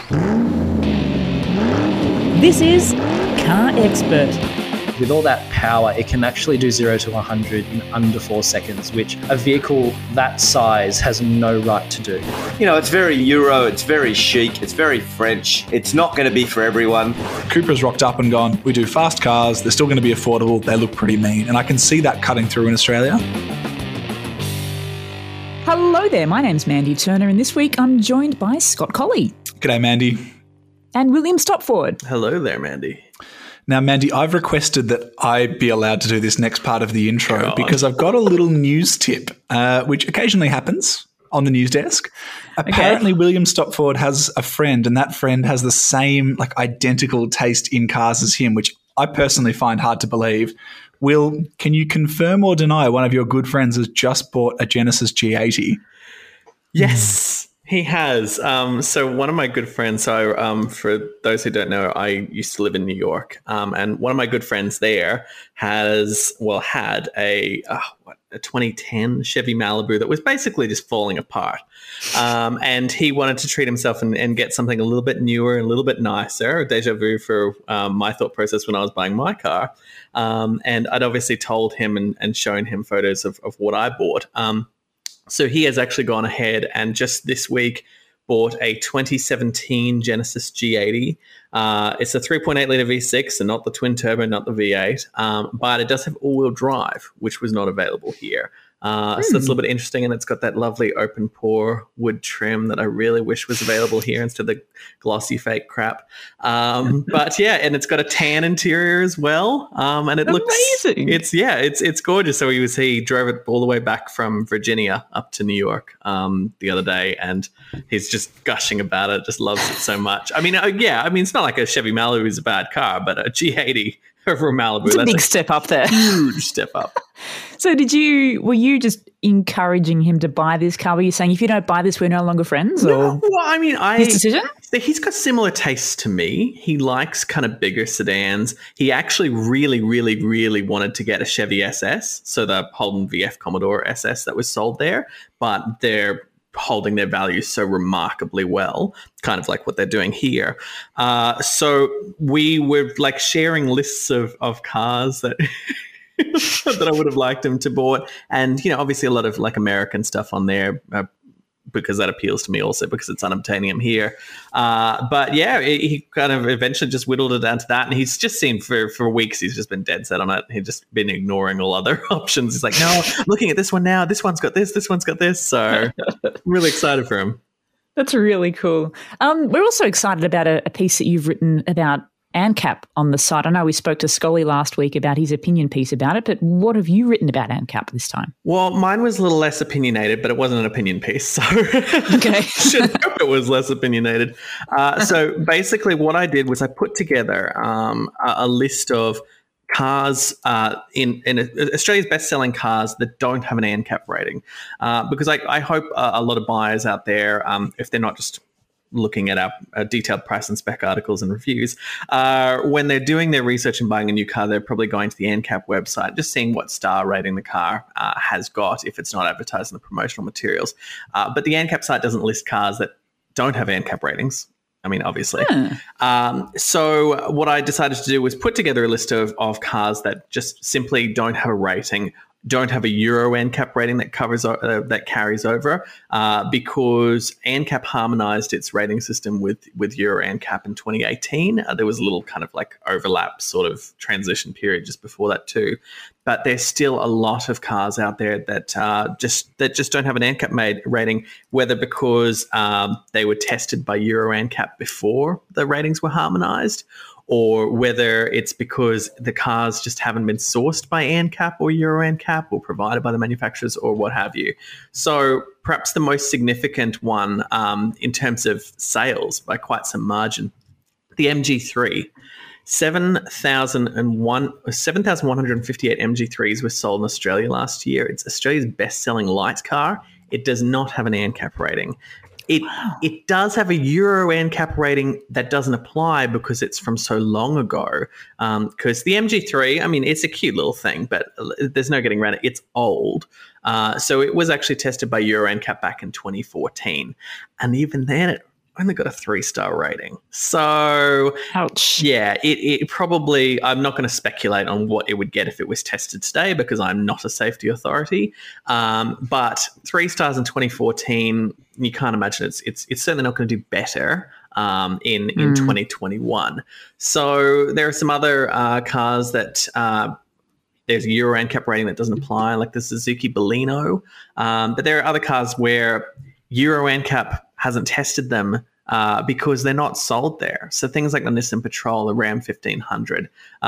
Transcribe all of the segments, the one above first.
This is Car Expert. With all that power, it can actually do 0 to 100 in under 4 seconds, which a vehicle that size has no right to do. You know, it's very Euro, it's very chic, it's very French. It's not going to be for everyone. Cupra's rocked up and gone, we do fast cars, they're still going to be affordable, they look pretty mean. And I can see that cutting through in Australia. Hello there, my name's Mandy Turner, and this week I'm joined by Scott Colley. G'day, Mandy. And William Stopford. Hello there, Mandy. Now, Mandy, I've requested that I be allowed to do this next part of the intro because I've got a little news tip, which occasionally happens on the news desk. Apparently, William Stopford has a friend, and that friend has the same, identical taste in cars as him, which I personally find hard to believe. Will, can you confirm or deny one of your good friends has just bought a Genesis G80? Yes. He has. So one of my good friends, for those who don't know, I used to live in New York, and one of my good friends there had a 2010 Chevy Malibu that was basically just falling apart. And he wanted to treat himself and get something a little bit newer, a little bit nicer, a deja vu for my thought process when I was buying my car. And I'd obviously told him and shown him photos of what I bought. So he has actually gone ahead and just this week bought a 2017 Genesis G80. It's a 3.8 litre V6 and not the twin turbo, not the V8, but it does have all-wheel drive, which was not available here. So it's a little bit interesting, and it's got that lovely open pore wood trim that I really wish was available here instead of the glossy fake crap. But yeah, and it's got a tan interior as well, and it looks amazing. It's gorgeous. So he drove it all the way back from Virginia up to New York the other day, and he's just gushing about it. Just loves it so much. I mean, it's not like a Chevy Malibu is a bad car, but a G80 over a Malibu. It's a big step up there. Huge step up. So were you just encouraging him to buy this car? Were you saying, if you don't buy this, we're no longer friends? No, his decision? He's got similar tastes to me. He likes kind of bigger sedans. He actually really, really, really wanted to get a Chevy SS, so the Holden VF Commodore SS that was sold there, but they're holding their value so remarkably well, kind of like what they're doing here. So we were sharing lists of cars that that I would have liked him to bought, and obviously a lot of American stuff on there because that appeals to me also because it's unobtainium here. But yeah, he kind of eventually just whittled it down to that, and he's just seen for weeks he's just been dead set on it. He's just been ignoring all other options. He's like, no, I'm looking at this one now. This one's got this one's got this. So I'm really excited for him. That's really cool. We're also excited about a piece that you've written about ANCAP on the site. I know we spoke to Scully last week about his opinion piece about it, but what have you written about ANCAP this time? Well, mine was a little less opinionated, but it wasn't an opinion piece, so okay. Should hope it was less opinionated. So basically what I did was I put together a list of cars in Australia's best-selling cars that don't have an ANCAP rating, because I hope a lot of buyers out there, if they're not just looking at our detailed price and spec articles and reviews, when they're doing their research and buying a new car, they're probably going to the ANCAP website, just seeing what star rating the car has got if it's not advertised in the promotional materials. But the ANCAP site doesn't list cars that don't have ANCAP ratings. I mean, obviously. So what I decided to do was put together a list of cars that just simply don't have a rating, don't have a Euro ANCAP rating that carries over, because ANCAP harmonized its rating system with Euro ANCAP in 2018. There was a little kind of overlap sort of transition period just before that too. But there's still a lot of cars out there that just don't have an ANCAP rating, whether because they were tested by Euro ANCAP before the ratings were harmonized, or whether it's because the cars just haven't been sourced by ANCAP or Euro ANCAP or provided by the manufacturers or what have you. So perhaps the most significant one in terms of sales by quite some margin, the MG3. 7,158 MG3s were sold in Australia last year. It's Australia's best-selling light car. It does not have an ANCAP rating. It does have a Euro ANCAP rating that doesn't apply because it's from so long ago. Because the MG3, I mean, it's a cute little thing, but there's no getting around it. It's old. So it was actually tested by Euro ANCAP back in 2014. And even then, only got a 3-star rating. So, ouch. Yeah, it probably, I'm not going to speculate on what it would get if it was tested today because I'm not a safety authority. But 3 stars in 2014, you can't imagine it's certainly not going to do better in 2021. So there are some other cars that there's a Euro NCAP rating that doesn't apply, like the Suzuki Baleno. But there are other cars where Euro NCAP hasn't tested them because they're not sold there. So things like the Nissan Patrol, the Ram 1500,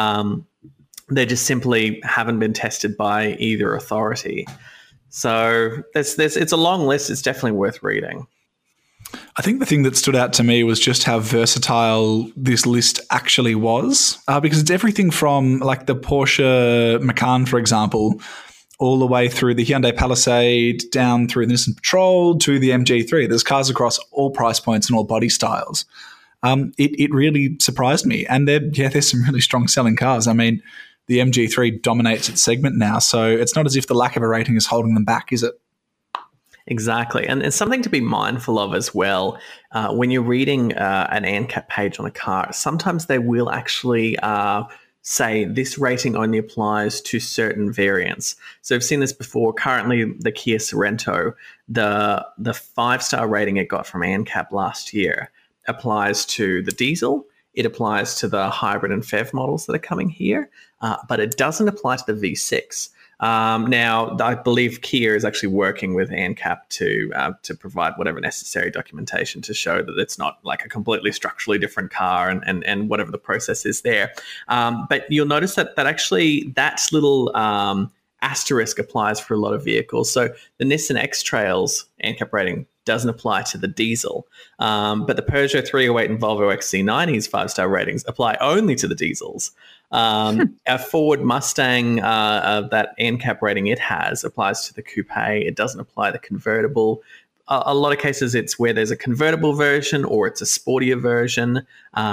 they just simply haven't been tested by either authority. So it's a long list. It's definitely worth reading. I think the thing that stood out to me was just how versatile this list actually was, because it's everything from like the Porsche Macan, for example, all the way through the Hyundai Palisade, down through the Nissan Patrol to the MG3. There's cars across all price points and all body styles. It really surprised me. And there's some really strong selling cars. I mean, the MG3 dominates its segment now, so it's not as if the lack of a rating is holding them back, is it? Exactly. And it's something to be mindful of as well. When you're reading an ANCAP page on a car, sometimes they will actually say this rating only applies to certain variants. So I've seen this before. Currently, the Kia Sorento, the 5-star rating it got from ANCAP last year applies to the diesel. It applies to the hybrid and PHEV models that are coming here, but it doesn't apply to the V6. Now, I believe Kia is actually working with ANCAP to provide whatever necessary documentation to show that it's not like a completely structurally different car and whatever the process is there. But you'll notice that actually that little asterisk applies for a lot of vehicles. So the Nissan X-Trail's ANCAP rating doesn't apply to the diesel. But the Peugeot 308 and Volvo XC90's 5-star ratings apply only to the diesels. A Ford Mustang, that ANCAP rating it has applies to the coupe. It doesn't apply to the convertible. A lot of cases it's where there's a convertible version or it's a sportier version.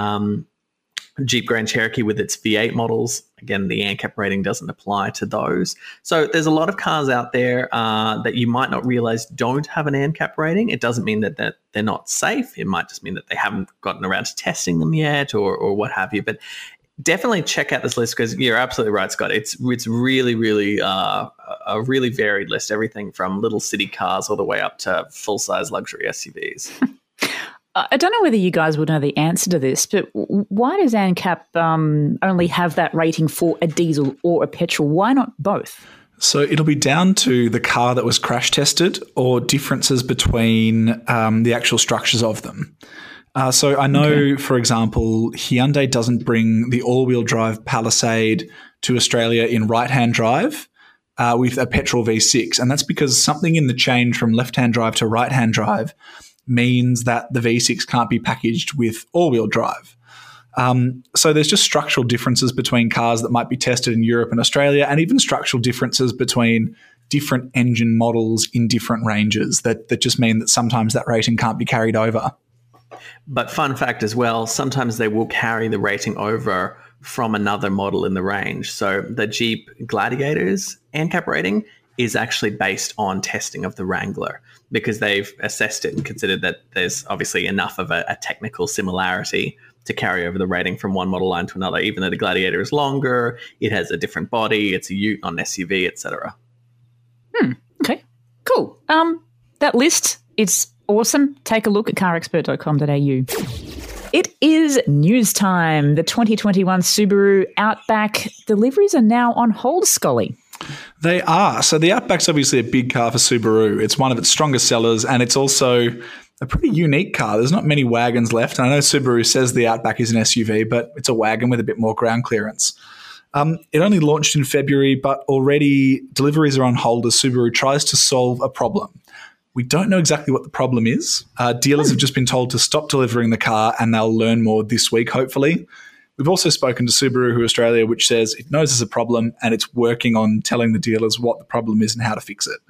Jeep Grand Cherokee with its V8 models, again, the ANCAP rating doesn't apply to those. So there's a lot of cars out there that you might not realize don't have an ANCAP rating. It doesn't mean that they're not safe. It might just mean that they haven't gotten around to testing them yet or what have you. But definitely check out this list because you're absolutely right, Scott. It's really, really a really varied list, everything from little city cars all the way up to full-size luxury SUVs. I don't know whether you guys would know the answer to this, but why does ANCAP only have that rating for a diesel or a petrol? Why not both? So it'll be down to the car that was crash tested or differences between the actual structures of them. So I know, for example, Hyundai doesn't bring the all-wheel drive Palisade to Australia in right-hand drive with a petrol V6, and that's because something in the change from left-hand drive to right-hand drive means that the V6 can't be packaged with all-wheel drive. So there's just structural differences between cars that might be tested in Europe and Australia, and even structural differences between different engine models in different ranges that just mean that sometimes that rating can't be carried over. But fun fact as well, sometimes they will carry the rating over from another model in the range. So the Jeep Gladiator's ANCAP rating is actually based on testing of the Wrangler because they've assessed it and considered that there's obviously enough of a technical similarity to carry over the rating from one model line to another, even though the Gladiator is longer, it has a different body, it's a ute, not an SUV, etc. Okay, cool. That list, it's awesome. Take a look at carexpert.com.au. It is news time. The 2021 Subaru Outback deliveries are now on hold, Scully. They are. So the Outback's obviously a big car for Subaru. It's one of its strongest sellers, and it's also a pretty unique car. There's not many wagons left. And I know Subaru says the Outback is an SUV, but it's a wagon with a bit more ground clearance. It only launched in February, but already deliveries are on hold as Subaru tries to solve a problem. We don't know exactly what the problem is. Dealers have just been told to stop delivering the car, and they'll learn more this week, hopefully. We've also spoken to Subaru Australia, which says it knows there's a problem and it's working on telling the dealers what the problem is and how to fix it.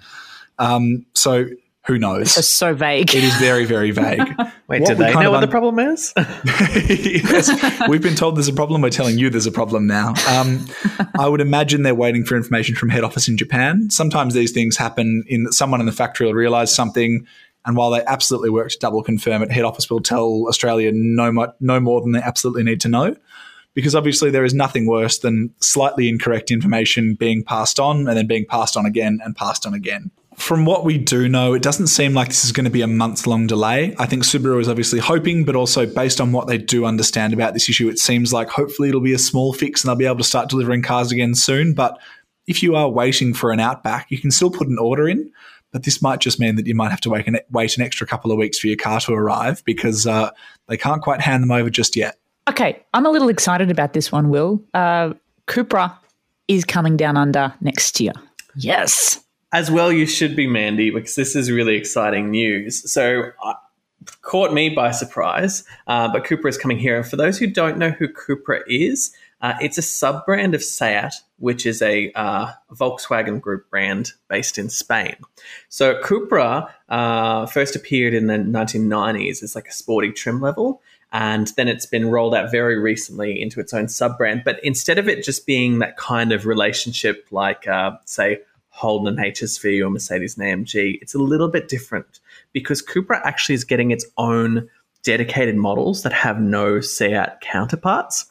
So who knows? It's so vague. It is very, very vague. Wait, do they know what the problem is? Yes, we've been told there's a problem. We're telling you there's a problem now. I would imagine they're waiting for information from head office in Japan. Sometimes these things happen someone in the factory will realize something And while they absolutely work to double confirm it, head office will tell Australia no more than they absolutely need to know, because obviously there is nothing worse than slightly incorrect information being passed on and then being passed on again and passed on again. From what we do know, it doesn't seem like this is going to be a months-long delay. I think Subaru is obviously hoping, but also based on what they do understand about this issue, it seems like hopefully it'll be a small fix and they'll be able to start delivering cars again soon. But if you are waiting for an Outback, you can still put an order in, but this might just mean that you might have to wait an extra couple of weeks for your car to arrive because they can't quite hand them over just yet. Okay, I'm a little excited about this one, Will. Cupra is coming down under next year. Yes. As well, you should be, Mandy, because this is really exciting news. So, caught me by surprise, but Cupra is coming here. And for those who don't know who Cupra is, it's a sub-brand of Seat, which is a Volkswagen Group brand based in Spain. So, Cupra first appeared in the 1990s as like a sporty trim level, and then it's been rolled out very recently into its own sub-brand. But instead of it just being that kind of relationship like, say, Holden and HSV or Mercedes and AMG, it's a little bit different because Cupra actually is getting its own dedicated models that have no Seat counterparts.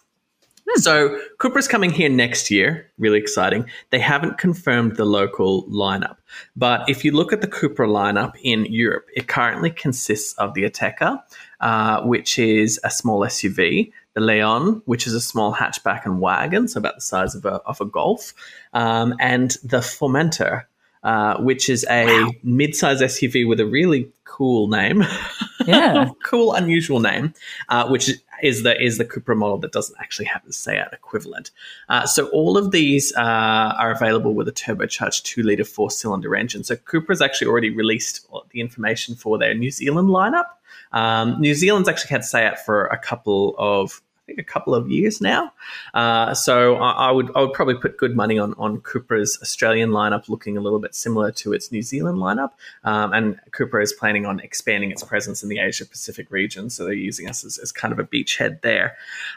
So Cupra's coming here next year, really exciting. They haven't confirmed the local lineup, but if you look at the Cupra lineup in Europe, it currently consists of the Ateca, which is a small SUV, the Leon, which is a small hatchback and wagon, so about the size of a Golf, and the Formentor, which is a mid-size SUV with a really cool name. Yeah. Cool, unusual name, which is the Cupra model that doesn't actually have the Seat equivalent. So all of these are available with a turbocharged 2-litre 4-cylinder engine. So Cupra's actually already released the information for their New Zealand lineup. New Zealand's actually had Seat for a couple of years now. So I would probably put good money on Cupra's Australian lineup looking a little bit similar to its New Zealand lineup. And Cupra is planning on expanding its presence in the Asia Pacific region. So they're using us as kind of a beachhead there.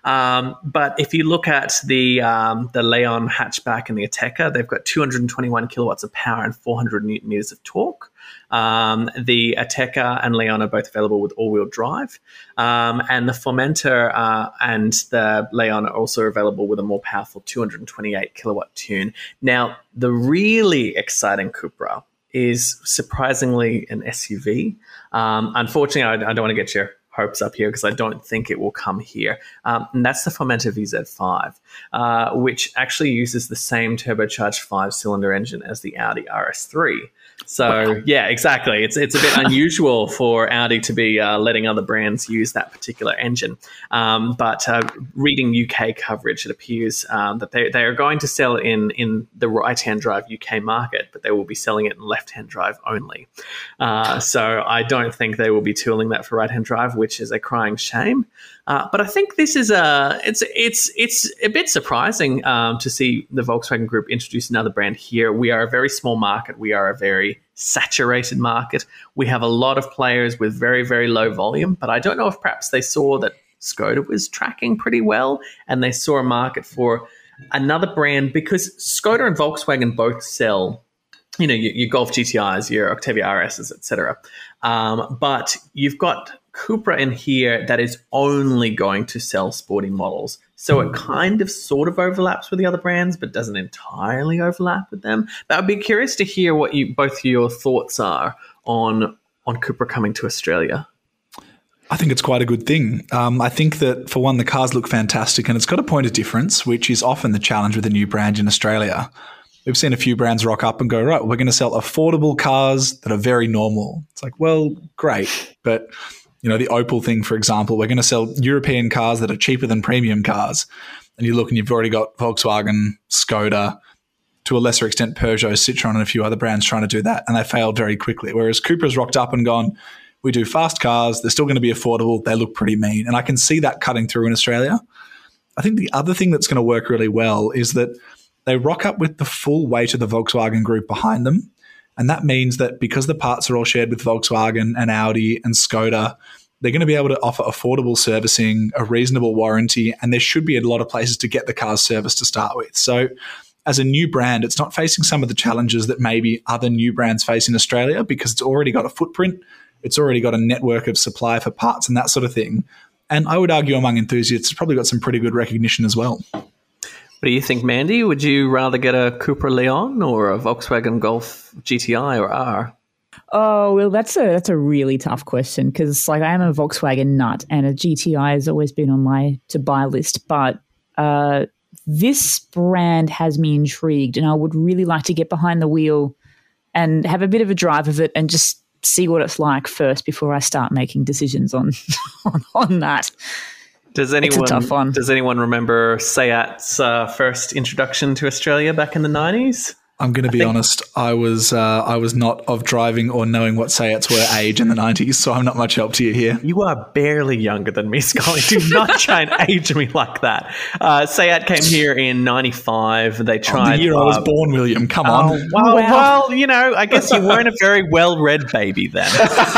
But if you look at the Leon hatchback and the Ateca, they've got 221 kilowatts of power and 400 newton meters of torque. The Ateca and Leon are both available with all-wheel drive. And the Formentor and the Leon are also available with a more powerful 228 kilowatt tune. Now, the really exciting Cupra is surprisingly an SUV. Unfortunately, I don't want to get your hopes up here because I don't think it will come here. And that's the Formentor VZ5, which actually uses the same turbocharged 5-cylinder engine as the Audi RS3. So, yeah, exactly. It's a bit unusual for Audi to be letting other brands use that particular engine. But reading UK coverage, it appears that they are going to sell in the right-hand drive UK market, but they will be selling it in left-hand drive only. So I don't think they will be tooling that for right-hand drive, which is a crying shame. But I think this is it's a bit surprising to see the Volkswagen Group introduce another brand here. We are a very small market. We are a very saturated market. We have a lot of players with very, very low volume, but I don't know if perhaps they saw that Skoda was tracking pretty well and they saw a market for another brand because Skoda and Volkswagen both sell, your Golf GTIs, your Octavia RSs, etc. But you've got Cupra in here that is only going to sell sporty models. So it kind of sort of overlaps with the other brands, but doesn't entirely overlap with them. But I'd be curious to hear what both your thoughts are on Cupra coming to Australia. I think it's quite a good thing. I think that, for one, the cars look fantastic and it's got a point of difference, which is often the challenge with a new brand in Australia. We've seen a few brands rock up and go, right, we're going to sell affordable cars that are very normal. It's like, well, great, but the Opel thing, for example, we're going to sell European cars that are cheaper than premium cars. And you look and you've already got Volkswagen, Skoda, to a lesser extent Peugeot, Citroën, and a few other brands trying to do that. And they failed very quickly. Whereas Cupra's rocked up and gone, we do fast cars. They're still going to be affordable. They look pretty mean. And I can see that cutting through in Australia. I think the other thing that's going to work really well is that they rock up with the full weight of the Volkswagen Group behind them. And that means that because the parts are all shared with Volkswagen and Audi and Skoda, they're going to be able to offer affordable servicing, a reasonable warranty, and there should be a lot of places to get the cars serviced to start with. So as a new brand, it's not facing some of the challenges that maybe other new brands face in Australia because it's already got a footprint It's already got a network of supply for parts and that sort of thing. And I would argue among enthusiasts, it's probably got some pretty good recognition as well. What do you think, Mandy? Would you rather get a Cupra Leon or a Volkswagen Golf GTI or R? Oh, well, that's a really tough question because, like, I am a Volkswagen nut and a GTI has always been on my to-buy list. But this brand has me intrigued and I would really like to get behind the wheel and have a bit of a drive of it and just see what it's like first before I start making decisions on that. Does anyone, it's a tough one. Does anyone remember Seat's first introduction to Australia back in the 90s? I'm going to be honest. I was not of driving or knowing what Seats were age in the 90s, so I'm not much help to you here. You are barely younger than me, Scully. Do not try and age me like that. Seat came here in 95. They tried the year I was born, William. Come on. Well, you know, I guess you weren't a very well-read baby then.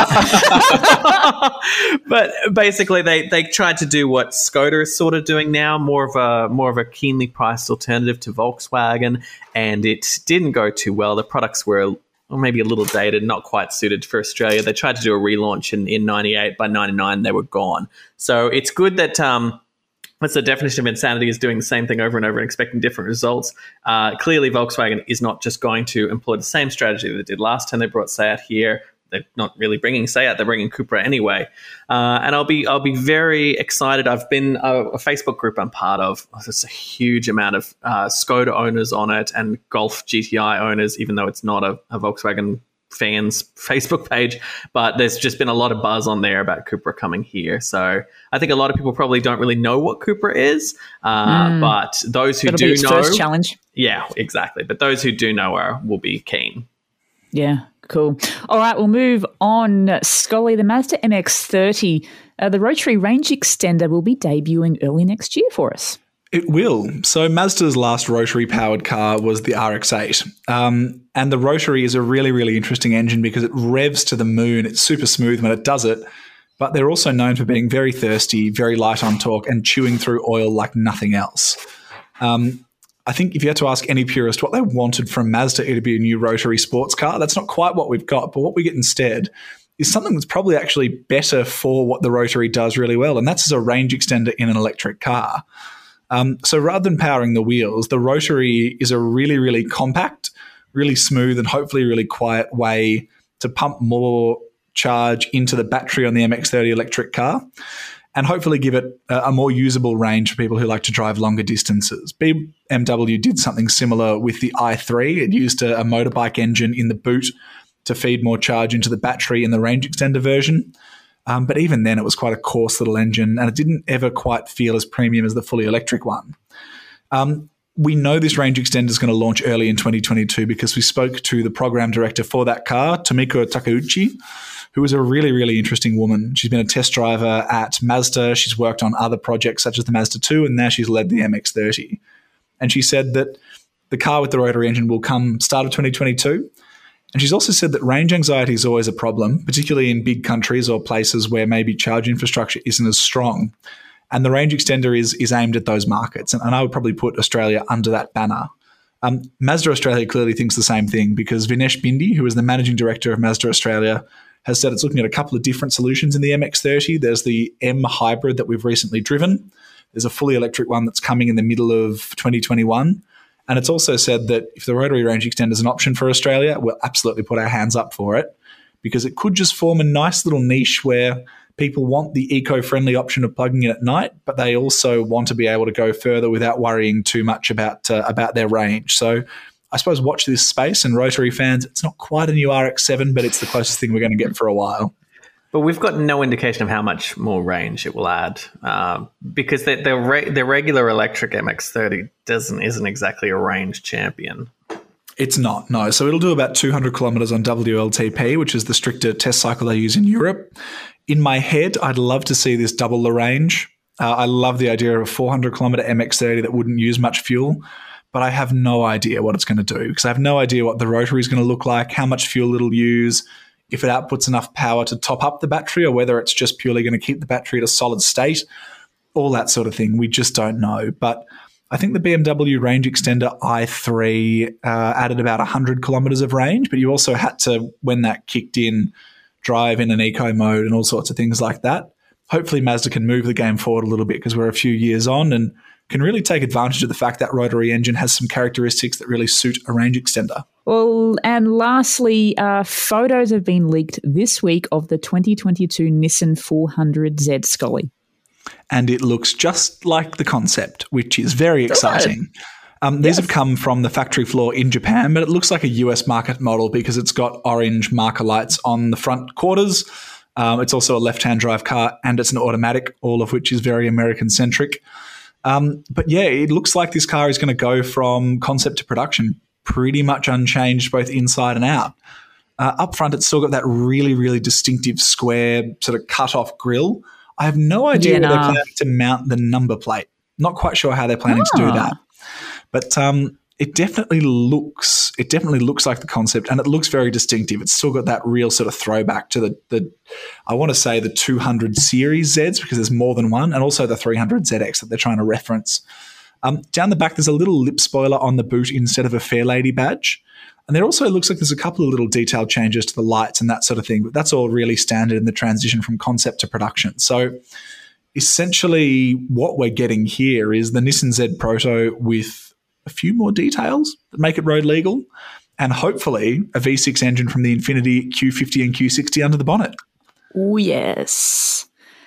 But basically, they tried to do what Skoda is sort of doing now, more of a keenly priced alternative to Volkswagen, and it didn't go too well. The products were maybe a little dated, not quite suited for Australia. They tried to do a relaunch in 98. By 99, they were gone. So it's good that that's the definition of insanity, is doing the same thing over and over and expecting different results. Clearly, Volkswagen is not just going to employ the same strategy that they did last time they brought Seat here. They're not really bringing Seat; they're bringing Cupra anyway. And I'll be very excited. I've been a Facebook group I'm part of. There's a huge amount of Skoda owners on it and Golf GTI owners, even though it's not a Volkswagen fans Facebook page. But there's just been a lot of buzz on there about Cupra coming here. So I think a lot of people probably don't really know what Cupra is, but those who do know, first challenge. Yeah, exactly. But those who do know will be keen. Yeah. Cool. All right, we'll move on. Scully, the Mazda MX-30, the rotary range extender will be debuting early next year for us. It will. So Mazda's last rotary-powered car was the RX-8. And the rotary is a really, really interesting engine because it revs to the moon. It's super smooth when it does it, but they're also known for being very thirsty, very light on torque, and chewing through oil like nothing else. I think if you had to ask any purist what they wanted from Mazda, it would be a new rotary sports car. That's not quite what we've got, but what we get instead is something that's probably actually better for what the rotary does really well, and that's as a range extender in an electric car. So rather than powering the wheels, the rotary is a really, really compact, really smooth, and hopefully really quiet way to pump more charge into the battery on the MX-30 electric car, and hopefully give it a more usable range for people who like to drive longer distances. BMW did something similar with the i3. It used a motorbike engine in the boot to feed more charge into the battery in the range extender version. But even then, it was quite a coarse little engine, and it didn't ever quite feel as premium as the fully electric one. We know this range extender is going to launch early in 2022 because we spoke to the program director for that car, Tomiko Takeuchi, who is a really, really interesting woman. She's been a test driver at Mazda. She's worked on other projects such as the Mazda 2, and now she's led the MX-30. And she said that the car with the rotary engine will come start of 2022. And she's also said that range anxiety is always a problem, particularly in big countries or places where maybe charge infrastructure isn't as strong. And the range extender is aimed at those markets. And I would probably put Australia under that banner. Mazda Australia clearly thinks the same thing because Vinesh Bindi, who is the managing director of Mazda Australia, has said it's looking at a couple of different solutions in the MX-30. There's the M hybrid that we've recently driven. There's a fully electric one that's coming in the middle of 2021. And it's also said that if the rotary range extender is an option for Australia, we'll absolutely put our hands up for it because it could just form a nice little niche where people want the eco-friendly option of plugging in at night, but they also want to be able to go further without worrying too much about their range. So I suppose watch this space, and rotary fans, it's not quite a new RX-7, but it's the closest thing we're going to get for a while. But we've got no indication of how much more range it will add because the regular electric MX-30 isn't exactly a range champion. It's not, no. So it'll do about 200 kilometres on WLTP, which is the stricter test cycle they use in Europe. In my head, I'd love to see this double the range. I love the idea of a 400-kilometre MX-30 that wouldn't use much fuel, but I have no idea what it's going to do because I have no idea what the rotary is going to look like, how much fuel it'll use, if it outputs enough power to top up the battery or whether it's just purely going to keep the battery at a solid state, all that sort of thing. We just don't know. But I think the BMW range extender i3 added about 100 kilometres of range, but you also had to, when that kicked in, drive in an eco mode and all sorts of things like that. Hopefully Mazda can move the game forward a little bit because we're a few years on and can really take advantage of the fact that rotary engine has some characteristics that really suit a range extender. Well, and lastly, photos have been leaked this week of the 2022 Nissan 400Z Scully. And it looks just like the concept, which is very exciting. These have come from the factory floor in Japan, but it looks like a US market model because it's got orange marker lights on the front quarters. It's also a left-hand drive car and it's an automatic, all of which is very American-centric. But yeah, it looks like this car is going to go from concept to production pretty much unchanged both inside and out. Up front, it's still got that really, really distinctive square sort of cut-off grille. I have no idea where they're planning to mount the number plate. Not quite sure how they're planning to do that. But it definitely looks like the concept, and it looks very distinctive. It's still got that real sort of throwback to the I want to say the 200 series Zs because there's more than one, and also the 300 ZX that they're trying to reference. Down the back, there's a little lip spoiler on the boot instead of a Fairlady badge. And there also looks like there's a couple of little detail changes to the lights and that sort of thing, but that's all really standard in the transition from concept to production. So essentially what we're getting here is the Nissan Z Proto with a few more details that make it road legal and hopefully a V6 engine from the Infiniti Q50 and Q60 under the bonnet. Oh, yes.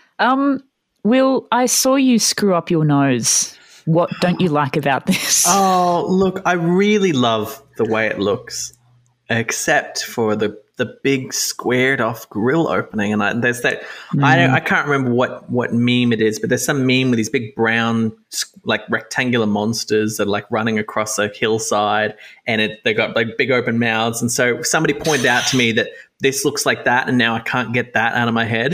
Will, I saw you screw up your nose. What don't you like about this? Oh, look, I really love the way it looks, except for the big squared off grill opening. And there's that, I can't remember what meme it is, but there's some meme with these big brown, like rectangular monsters that are like running across a hillside and they got like big open mouths. And so somebody pointed out to me that this looks like that, and now I can't get that out of my head.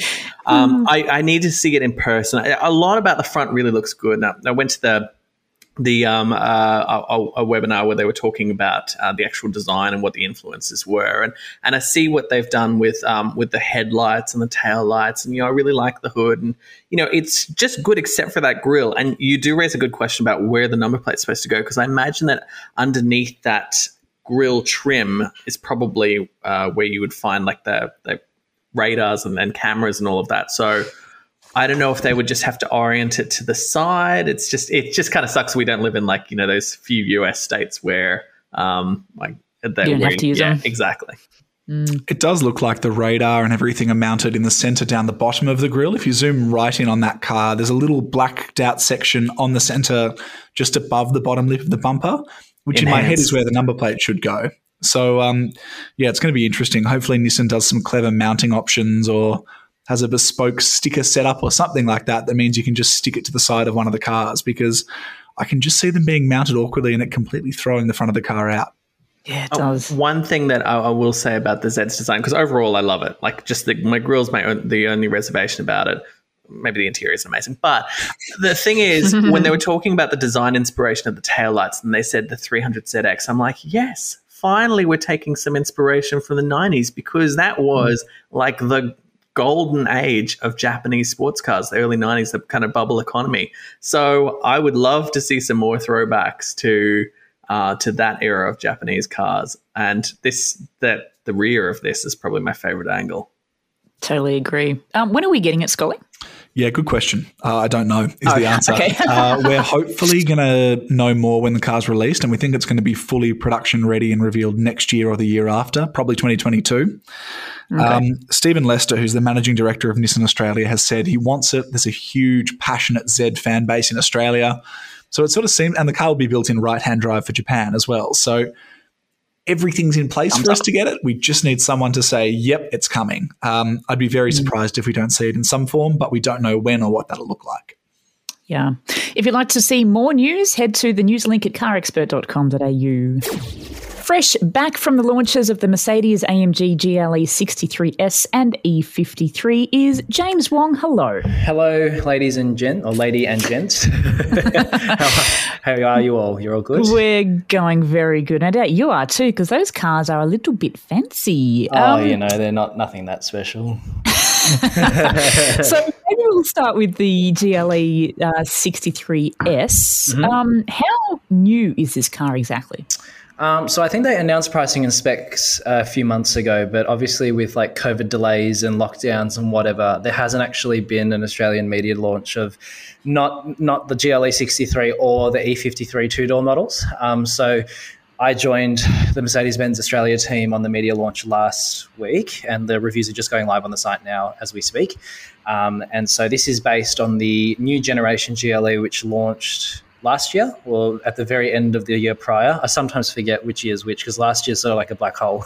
I need to see it in person. A lot about the front really looks good. Now, I went to a webinar where they were talking about the actual design and what the influences were, and I see what they've done with the headlights and the tail lights, and I really like the hood, and it's just good except for that grille. And you do raise a good question about where the number plate's supposed to go, because I imagine that underneath that grille trim is probably where you would find like the radars and cameras and all of that. So I don't know if they would just have to orient it to the side. It just kind of sucks we don't live in like those few US states where like you don't have to use them. Exactly. It does look like the radar and everything are mounted in the center down the bottom of the grille. If you zoom right in on that car, there's a little blacked out section on the center just above the bottom lip of the bumper, which in my head is where the number plate should go. So, it's going to be interesting. Hopefully Nissan does some clever mounting options or has a bespoke sticker setup or something like that means you can just stick it to the side of one of the cars, because I can just see them being mounted awkwardly and it completely throwing the front of the car out. Yeah, it does. One thing that I will say about the Z's design, because overall I love it. Like just my grille's the only reservation about it. Maybe the interior is amazing. But the thing is, when they were talking about the design inspiration of the taillights and they said the 300ZX, I'm like, yes, finally we're taking some inspiration from the 90s, because that was like the golden age of Japanese sports cars, the early 90s, the kind of bubble economy. So I would love to see some more throwbacks to that era of Japanese cars. And the rear of this is probably my favorite angle. Totally agree. When are we getting it, Scully? Yeah, good question. I don't know is the answer. Okay. We're hopefully going to know more when the car's released, and we think it's going to be fully production ready and revealed next year or the year after, probably 2022. Okay. Stephen Lester, who's the managing director of Nissan Australia, has said he wants it. There's a huge, passionate Z fan base in Australia. So it sort of seems, and the car will be built in right-hand drive for Japan as well. So everything's in place for us to get it. We just need someone to say, yep, it's coming. I'd be very surprised if we don't see it in some form, but we don't know when or what that'll look like. Yeah. If you'd like to see more news, head to the news link at carexpert.com.au. Fresh back from the launches of the Mercedes-AMG GLE 63S and E53 is James Wong. Hello. Hello, ladies and gents, or lady and gents. How are you all? You're all good? We're going very good. No doubt you are too, because those cars are a little bit fancy. They're nothing that special. So maybe we'll start with the GLE 63S. How new is this car exactly? So I think they announced pricing and specs a few months ago, but obviously with like COVID delays and lockdowns and whatever, there hasn't actually been an Australian media launch of not the GLE 63 or the E53 two-door models. So I joined the Mercedes-Benz Australia team on the media launch last week, and the reviews are just going live on the site now as we speak. And so this is based on the new generation GLE, which launched last year or at the very end of the year prior. I sometimes forget which year's which because last year's sort of like a black hole.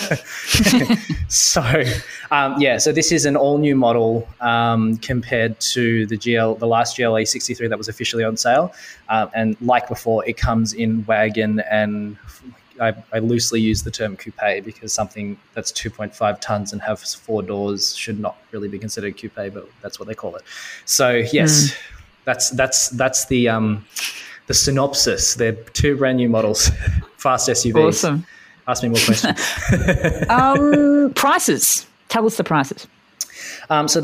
So this is an all new model compared to the last GLE 63 that was officially on sale. And like before, it comes in wagon, and I loosely use the term coupe because something that's 2.5 tons and has 4 doors should not really be considered coupe, but that's what they call it. So yes. That's the synopsis. They're 2 brand new models, fast SUVs. Awesome. Ask me more questions. Prices. Tell us the prices. So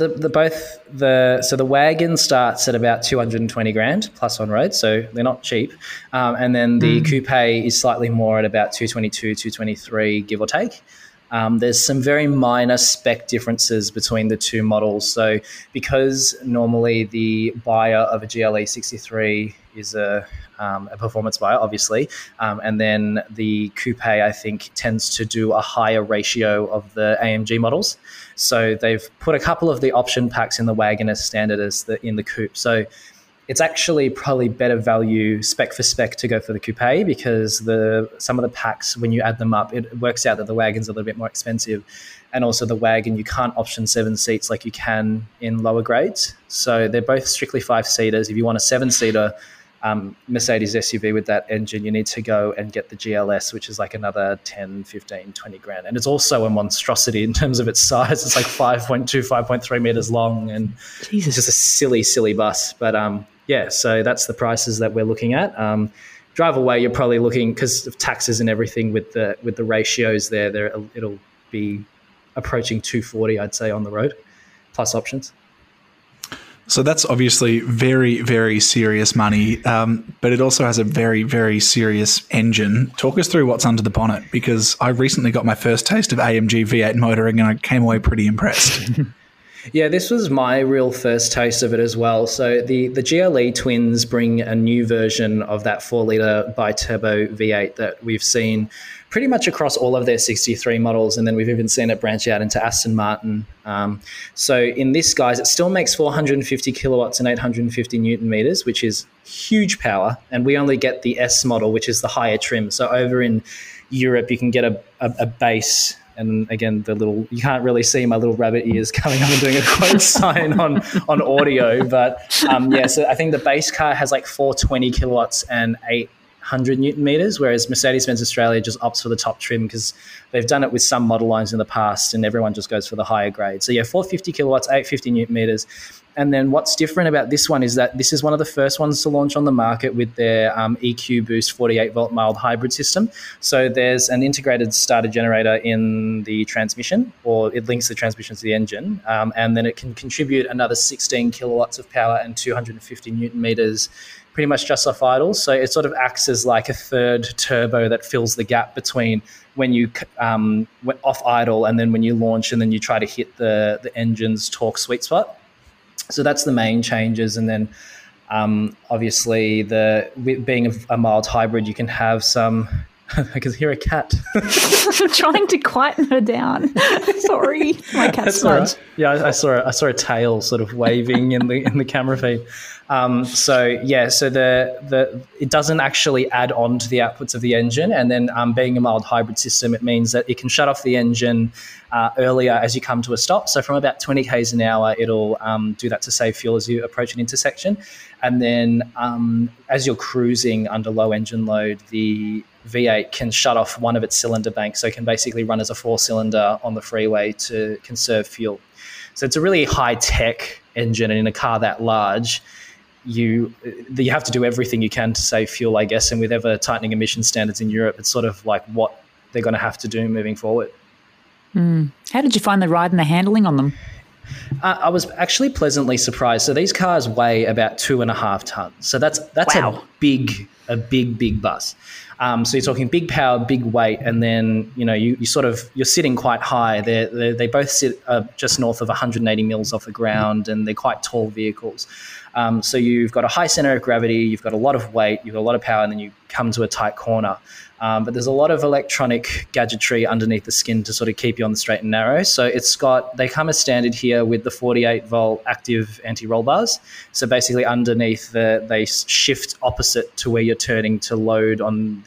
the wagon starts at about 220 grand plus on road, so they're not cheap. And then the coupe is slightly more at about 222, 223, give or take. There's some very minor spec differences between the 2 models. So because normally the buyer of a GLE 63 is a performance buyer, obviously, and then the coupe, I think, tends to do a higher ratio of the AMG models. So they've put a couple of the option packs in the wagon as standard as in the coupe. So it's actually probably better value spec for spec to go for the coupe because some of the packs, when you add them up, it works out that the wagon's a little bit more expensive. And also the wagon, you can't option 7 seats like you can in lower grades. So they're both strictly 5-seaters. If you want a 7-seater Mercedes SUV with that engine, you need to go and get the GLS, which is like another 10, 15, 20 grand. And it's also a monstrosity in terms of its size. It's like 5.2, 5.3 meters long, and Jesus. It's just a silly, silly bus. But so that's the prices that we're looking at. Drive away, you're probably looking, because of taxes and everything with the ratios there, it'll be approaching 240, I'd say, on the road, plus options. So that's obviously very, very serious money, but it also has a very, very serious engine. Talk us through what's under the bonnet, because I recently got my first taste of AMG V8 motoring and I came away pretty impressed. Yeah, this was my real first taste of it as well. So the GLE twins bring a new version of that 4-litre bi-turbo V8 that we've seen pretty much across all of their 63 models, and then we've even seen it branch out into Aston Martin. So in this, guys, it still makes 450 kilowatts and 850 newton meters, which is huge power, and we only get the S model, which is the higher trim. So over in Europe, you can get a base. And again, you can't really see my little rabbit ears coming up and doing a quote sign on audio. But so I think the base car has like 420 kilowatts and 800 newton meters, whereas Mercedes-Benz Australia just opts for the top trim because they've done it with some model lines in the past and everyone just goes for the higher grade. So 450 kilowatts, 850 newton meters. And then what's different about this one is that this is one of the first ones to launch on the market with their EQ Boost 48-volt mild hybrid system. So there's an integrated starter generator in the transmission, or it links the transmission to the engine, and then it can contribute another 16 kilowatts of power and 250 newton meters pretty much just off idle. So it sort of acts as like a third turbo that fills the gap between when you went off idle and then when you launch and then you try to hit the engine's torque sweet spot. So that's the main changes. And then obviously being a mild hybrid, you can have some... I can hear a cat. I'm trying to quieten her down. Sorry, my cat's smudge. Right. Yeah, I saw a tail sort of waving in the camera feed. So it doesn't actually add on to the outputs of the engine, and then being a mild hybrid system, it means that it can shut off the engine earlier as you come to a stop. So from about 20 k's an hour, it'll do that to save fuel as you approach an intersection, and then as you're cruising under low engine load, the V8 can shut off one of its cylinder banks, so it can basically run as a 4-cylinder on the freeway to conserve fuel. So it's a really high-tech engine, and in a car that large, you have to do everything you can to save fuel, I guess, and with ever tightening emission standards in Europe, it's sort of like what they're going to have to do moving forward. How did you find the ride and the handling on them? I was actually pleasantly surprised. So these cars weigh about 2.5 tons. So that's Wow. a big bus. So you're talking big power, big weight, and then you're sitting quite high. They both sit just north of 180 mils off the ground, and they're quite tall vehicles. So you've got a high center of gravity, you've got a lot of weight, you've got a lot of power, and then you come to a tight corner. But there's a lot of electronic gadgetry underneath the skin to sort of keep you on the straight and narrow. So they come as standard here with the 48-volt active anti-roll bars. So basically underneath they shift opposite to where you're turning to load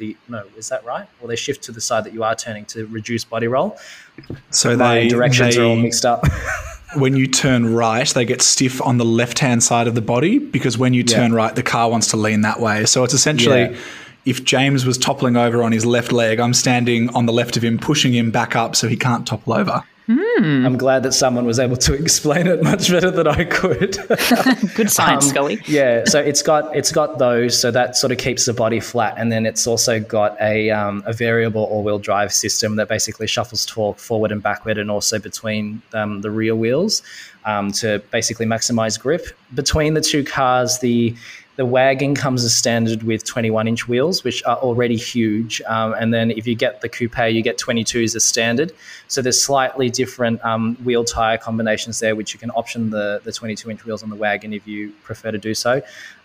is that right? Or they shift to the side that you are turning to reduce body roll. So My directions are all mixed up. When you turn right, they get stiff on the left-hand side of the body, because when you turn right, the car wants to lean that way. So it's essentially, if James was toppling over on his left leg, I'm standing on the left of him, pushing him back up so he can't topple over. I'm glad that someone was able to explain it much better than I could. Good science, Scully. Yeah, so it's got those, so that sort of keeps the body flat, and then it's also got a variable all-wheel drive system that basically shuffles torque forward and backward, and also between the rear wheels to basically maximize grip. Between the two cars, the wagon comes as standard with 21-inch wheels, which are already huge. And then if you get the coupe, you get 22s as standard. So there's slightly different wheel tire combinations there, which you can option the 22-inch wheels on the wagon if you prefer to do so.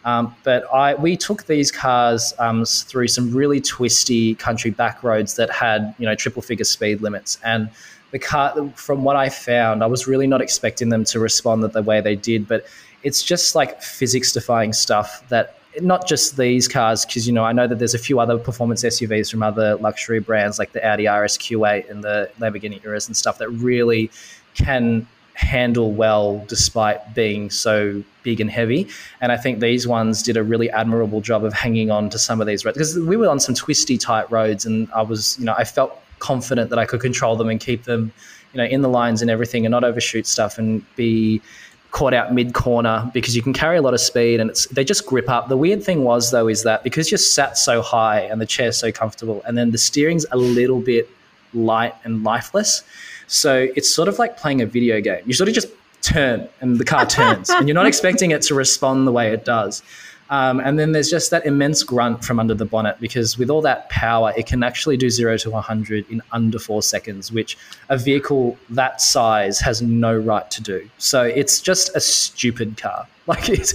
But we took these cars through some really twisty country back roads that had, triple-figure speed limits. And the car, from what I found, I was really not expecting them to respond the way they did, but it's just like physics-defying stuff that not just these cars, because, I know that there's a few other performance SUVs from other luxury brands like the Audi RS Q8 and the Lamborghini Urus and stuff that really can handle well despite being so big and heavy. And I think these ones did a really admirable job of hanging on to some of these roads, because we were on some twisty, tight roads, and I felt confident that I could control them and keep them, in the lines and everything, and not overshoot stuff and be caught out mid-corner, because you can carry a lot of speed and they just grip up. The weird thing was, though, is that because you're sat so high and the chair's so comfortable, and then the steering's a little bit light and lifeless, so it's sort of like playing a video game. You sort of just turn and the car turns and you're not expecting it to respond the way it does. And then there's just that immense grunt from under the bonnet, because with all that power, it can actually do 0 to 100 in under 4 seconds, which a vehicle that size has no right to do. So it's just a stupid car. Like it's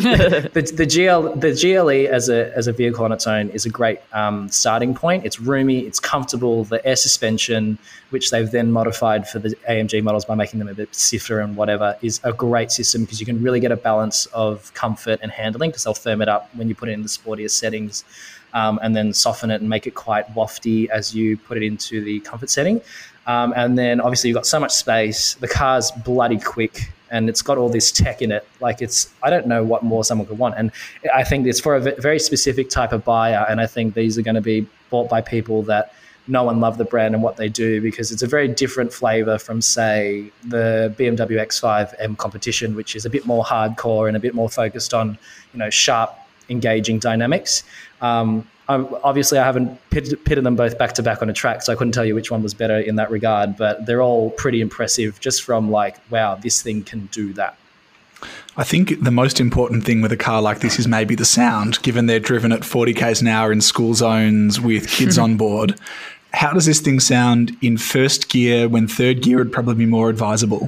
the GLE as a vehicle on its own is a great starting point. It's roomy, it's comfortable. The air suspension, which they've then modified for the AMG models by making them a bit stiffer and whatever, is a great system, because you can really get a balance of comfort and handling, because they'll firm it up when you put it in the sportier settings, and then soften it and make it quite wafty as you put it into the comfort setting. And then obviously you've got so much space. The car's bloody quick, and it's got all this tech in it. Like I don't know what more someone could want. And I think it's for a very specific type of buyer. And I think these are going to be bought by people that know and love the brand and what they do, because it's a very different flavor from, say, the BMW X5 M Competition, which is a bit more hardcore and a bit more focused on, sharp, engaging dynamics. Obviously, I haven't pitted them both back to back on a track, so I couldn't tell you which one was better in that regard, but they're all pretty impressive just from like, wow, this thing can do that. I think the most important thing with a car like this is maybe the sound, given they're driven at 40 k's an hour in school zones with kids on board. How does this thing sound in first gear, when third gear would probably be more advisable?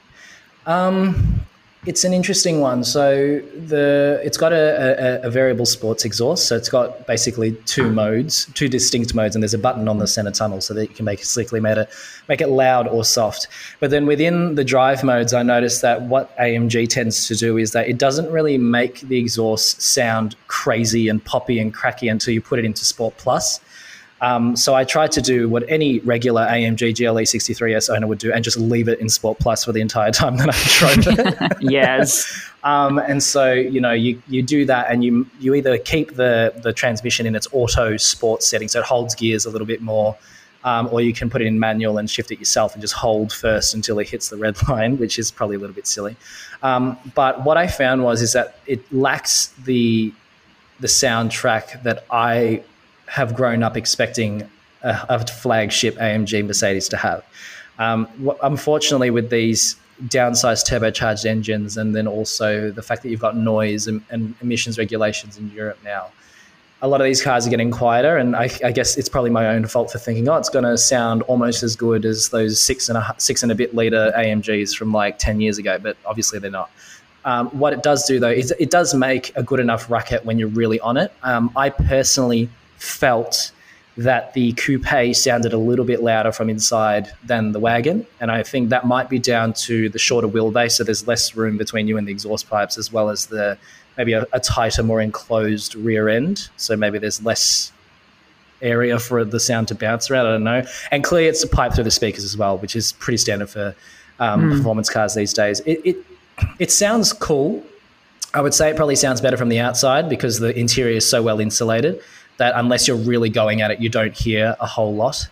It's an interesting one. So it's got a variable sports exhaust. So it's got basically two distinct modes, and there's a button on the center tunnel so that you can make it loud or soft. But then within the drive modes, I noticed that what AMG tends to do is that it doesn't really make the exhaust sound crazy and poppy and cracky until you put it into Sport Plus. So I tried to do what any regular AMG GLE 63S owner would do, and just leave it in Sport Plus for the entire time that I drove it. Yes. And so, you do that, and you either keep the transmission in its auto sports setting, so it holds gears a little bit more, or you can put it in manual and shift it yourself and just hold first until it hits the red line, which is probably a little bit silly. But what I found is that it lacks the soundtrack that I have grown up expecting a flagship AMG Mercedes to have. Unfortunately, with these downsized turbocharged engines, and then also the fact that you've got noise and emissions regulations in Europe now. A lot of these cars are getting quieter, and I guess it's probably my own fault for thinking, it's going to sound almost as good as those six and a bit litre AMGs from like 10 years ago, but obviously they're not. What it does do, though, is it does make a good enough racket when you're really on it. I personally felt that the coupe sounded a little bit louder from inside than the wagon, and I think that might be down to the shorter wheelbase, so there's less room between you and the exhaust pipes, as well as maybe a tighter, more enclosed rear end, so maybe there's less area for the sound to bounce around. I don't know. And clearly it's a pipe through the speakers as well, which is pretty standard for performance cars these days. It sounds cool. I would say it probably sounds better from the outside because the interior is so well insulated that unless you're really going at it, you don't hear a whole lot.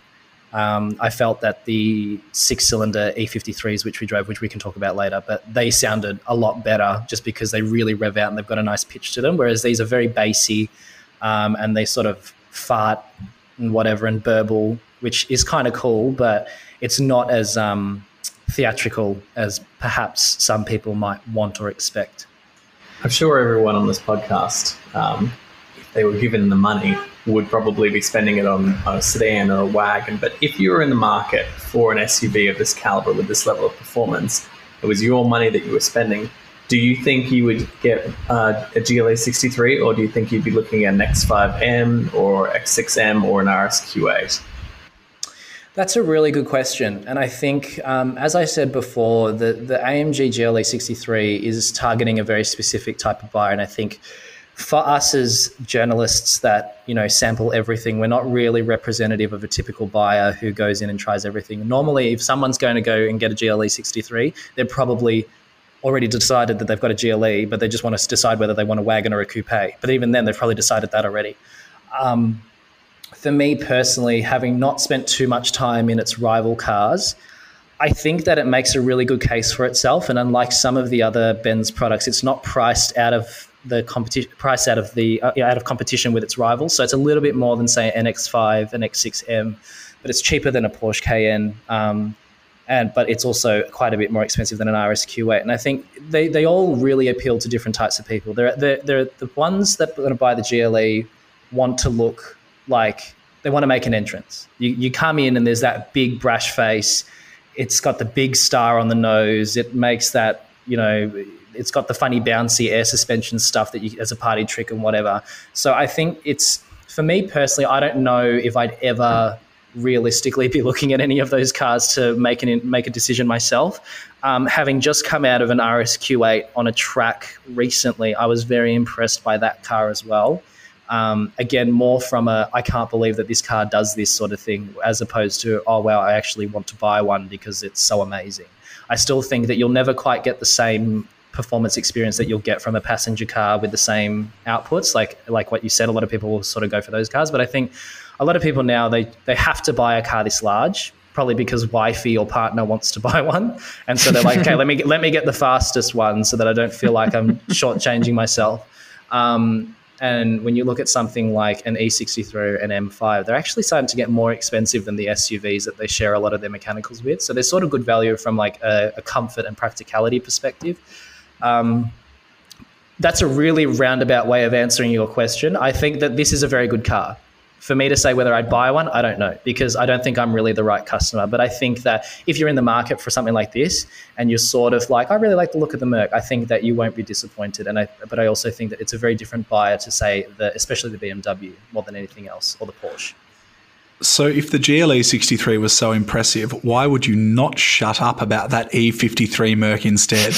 I felt that the 6-cylinder E53s, which we drove, which we can talk about later, but they sounded a lot better just because they really rev out and they've got a nice pitch to them, whereas these are very bassy and they sort of fart and whatever and burble, which is kind of cool, but it's not as theatrical as perhaps some people might want or expect. I'm sure everyone on this podcast, if they were given the money, would probably be spending it on a sedan or a wagon. But if you were in the market for an SUV of this caliber with this level of performance, it was your money that you were spending. Do you think you would get a GLA 63, or do you think you'd be looking at an X5M or X6M or an RSQ8? That's a really good question. And I think, as I said before, the AMG GLA 63 is targeting a very specific type of buyer. And I think for us as journalists that, sample everything, we're not really representative of a typical buyer who goes in and tries everything. Normally, if someone's going to go and get a GLE 63, they're probably already decided that they've got a GLE, but they just want to decide whether they want a wagon or a coupe. But even then, they've probably decided that already. For me personally, having not spent too much time in its rival cars, I think that it makes a really good case for itself. And unlike some of the other Benz products, it's not priced out of the competition, out of competition with its rivals. So it's a little bit more than, say, an X5, an X6M, but it's cheaper than a Porsche Cayenne. But it's also quite a bit more expensive than an RSQ8. And I think they all really appeal to different types of people. They're the ones that are going to buy the GLE want to look like they want to make an entrance. You come in and there's that big brash face. It's got the big star on the nose. It makes that, it's got the funny bouncy air suspension stuff that as a party trick and whatever. So I think for me personally, I don't know if I'd ever realistically be looking at any of those cars to make a decision myself. Having just come out of an RSQ8 on a track recently, I was very impressed by that car as well. Again, more from I can't believe that this car does this sort of thing, as opposed to, oh, wow, I actually want to buy one because it's so amazing. I still think that you'll never quite get the same performance experience that you'll get from a passenger car with the same outputs, like what you said. A lot of people will sort of go for those cars, but I think a lot of people now, they have to buy a car this large, probably because wifey or partner wants to buy one, and so they're like, okay, let me get the fastest one so that I don't feel like I'm shortchanging myself. And when you look at something like an E63 or an M5, they're actually starting to get more expensive than the SUVs that they share a lot of their mechanicals with. So there's sort of good value from like a comfort and practicality perspective. That's a really roundabout way of answering your question. I think that this is a very good car. For me to say whether I'd buy one, I don't know, because I don't think I'm really the right customer. But I think that if you're in the market for something like this and you're sort of like, I really like the look of the Merc, I think that you won't be disappointed. But I also think that it's a very different buyer to, say, especially the BMW more than anything else, or the Porsche. So if the GLE 63 was so impressive, why would you not shut up about that E53 Merc instead?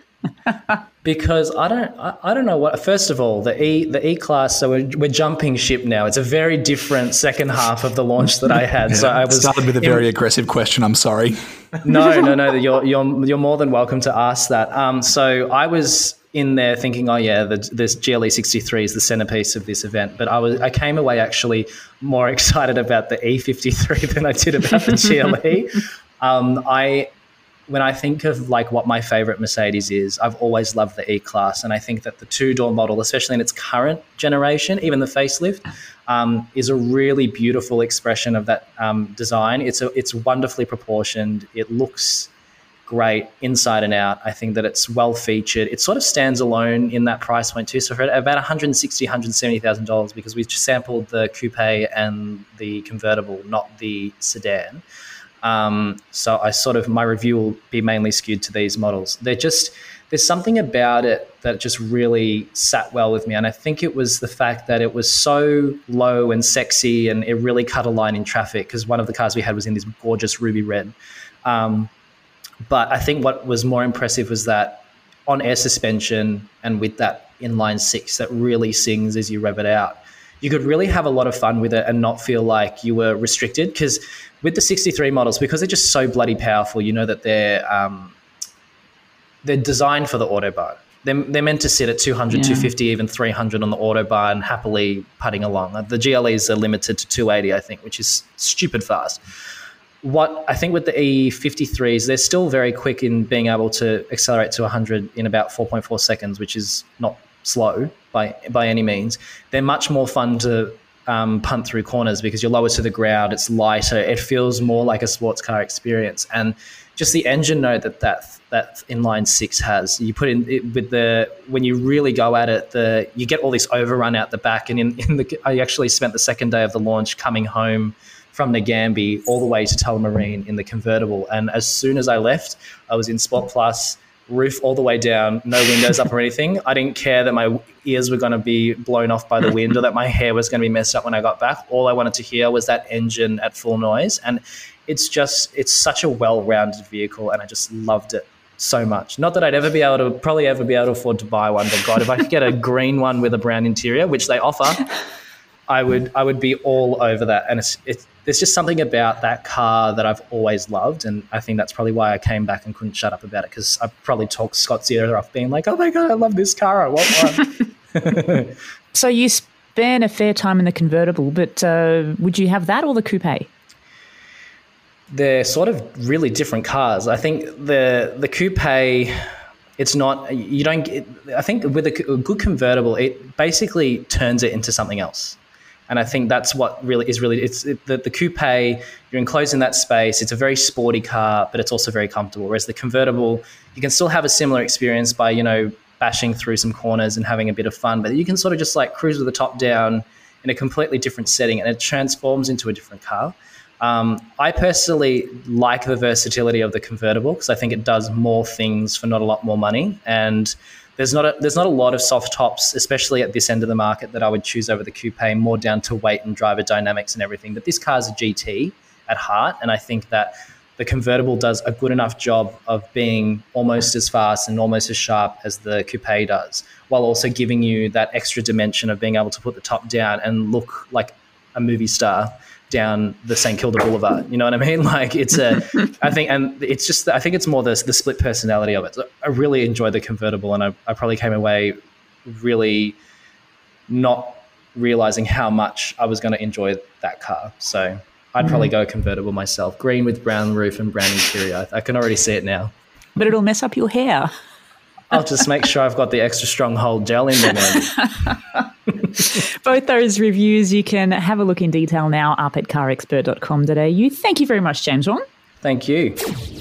Because I don't know what. First of all, the E-Class. So we're jumping ship now. It's a very different second half of the launch that I had. Yeah, so I started with a very aggressive question. I'm sorry. No. You're more than welcome to ask that. So I was in there thinking, oh yeah, this GLE 63 is the centerpiece of this event. But I came away actually more excited about the E53 than I did about the GLE. When I think of like what my favorite Mercedes is, I've always loved the E-Class. And I think that the two-door model, especially in its current generation, even the facelift, is a really beautiful expression of that design. It's wonderfully proportioned. It looks great inside and out. I think that it's well featured. It sort of stands alone in that price point too. So for about $160,000, $170,000, because we've just sampled the coupe and the convertible, not the sedan. So my review will be mainly skewed to these models. There's something about it that just really sat well with me. And I think it was the fact that it was so low and sexy, and it really cut a line in traffic, because one of the cars we had was in this gorgeous ruby red. But I think what was more impressive was that on air suspension and with that inline six that really sings as you rev it out, you could really have a lot of fun with it and not feel like you were restricted. Because with the 63 models, because they're just so bloody powerful, you know that they're designed for the Autobahn. They're meant to sit at 200, 250, even 300 on the Autobahn, happily putting along. The GLEs are limited to 280, I think, which is stupid fast. What I think with the E53s, they're still very quick in being able to accelerate to 100 in about 4.4 seconds, which is not slow by any means. They're much more fun to punt through corners because you're lower to the ground, it's lighter, it feels more like a sports car experience. And just the engine note that inline six has, you put in it with when you really go at it, you get all this overrun out the back. And I actually spent the second day of the launch coming home from Nagambie all the way to Tullamarine in the convertible. And as soon as I left, I was in Sport Plus, roof all the way down, no windows up or anything. I didn't care that my ears were going to be blown off by the wind or that my hair was going to be messed up when I got back. All I wanted to hear was that engine at full noise. And it's such a well-rounded vehicle, and I just loved it so much. Not that I'd ever be able to afford to buy one, but God, if I could get a green one with a brown interior, which they offer, I would be all over that. And there's just something about that car that I've always loved, and I think that's probably why I came back and couldn't shut up about it, because I probably talked Scott Zeta off being like, oh my God, I love this car, I want one. So you spent a fair time in the convertible, but would you have that or the coupe? They're sort of really different cars. I think the coupe, it's not, you don't get, I think with a good convertible, it basically turns it into something else. And I think that's what the coupe, you're enclosed in that space. It's a very sporty car, but it's also very comfortable. Whereas the convertible, you can still have a similar experience by, bashing through some corners and having a bit of fun, but you can sort of just like cruise with the top down in a completely different setting, and it transforms into a different car. I personally like the versatility of the convertible because I think it does more things for not a lot more money. And there's not a lot of soft tops, especially at this end of the market, that I would choose over the coupe, more down to weight and driver dynamics and everything. But this car's a GT at heart, and I think that the convertible does a good enough job of being almost as fast and almost as sharp as the coupe does, while also giving you that extra dimension of being able to put the top down and look like a movie star down the St Kilda Boulevard. You know what I mean? Like I think it's more the split personality of it. So I really enjoyed the convertible, and I probably came away really not realizing how much I was going to enjoy that car. So I'd probably go convertible myself. Green with brown roof and brown interior. I can already see it now. But it'll mess up your hair. I'll just make sure I've got the extra strong hold gel in there, man. Both those reviews you can have a look in detail now up at carexpert.com.au. Thank you very much, James Wong. Thank you.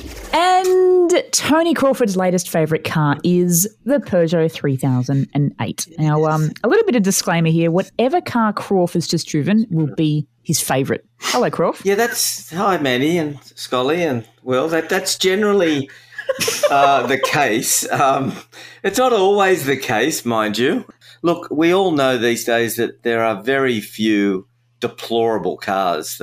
And Tony Crawford's latest favourite car is the Peugeot 3008. Now, a little bit of disclaimer here. Whatever car Crawf has just driven will be his favourite. Hello, Crawf. Yeah, hi, Manny and Scully and Will. That's generally the case. It's not always the case, mind you. Look, we all know these days that there are very few deplorable cars.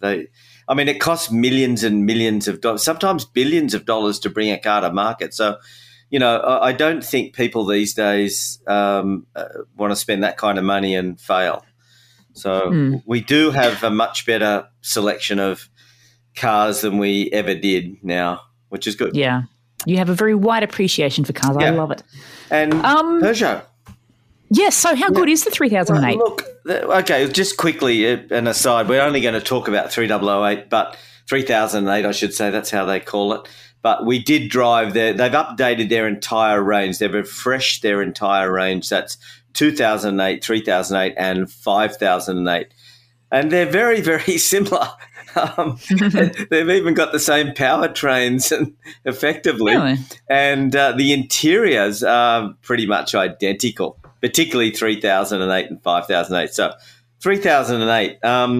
It costs millions and millions of dollars, sometimes billions of dollars to bring a car to market. So, I don't think people these days want to spend that kind of money and fail. So we do have a much better selection of cars than we ever did now, which is good. Yeah. You have a very wide appreciation for cars. Yeah. I love it. And Peugeot. Yes. So how good is the 3008? Well, look, okay, just quickly, an aside, we're only going to talk about 3008, but 3008, I should say, that's how they call it. But we did drive there. They've updated their entire range. They've refreshed their entire range. That's 2008, 3008, and 5008. and they're very, very similar. They've even got the same powertrains, and effectively, Really? and the interiors are pretty much identical, particularly 3008 and 5008. So 3008.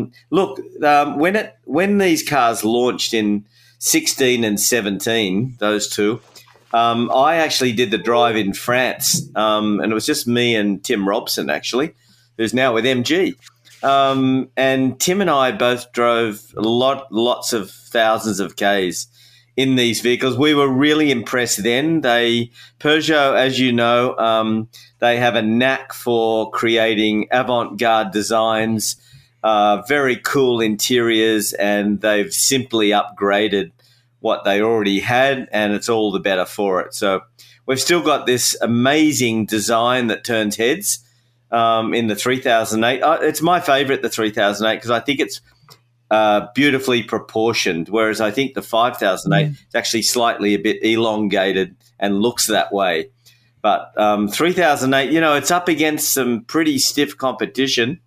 When these cars launched in 16 and 17, those two, I actually did the drive in France, and it was just me and Tim Robson, actually, who's now with MG. And Tim and I both drove lots of thousands of Ks in these vehicles. We were really impressed then. Peugeot, as you know, they have a knack for creating avant-garde designs, very cool interiors, and they've simply upgraded what they already had, and it's all the better for it. So we've still got this amazing design that turns heads in the 3008. It's my favourite, the 3008, because I think it's beautifully proportioned, whereas I think the 5008 is actually slightly a bit elongated and looks that way. But 3008, it's up against some pretty stiff competition,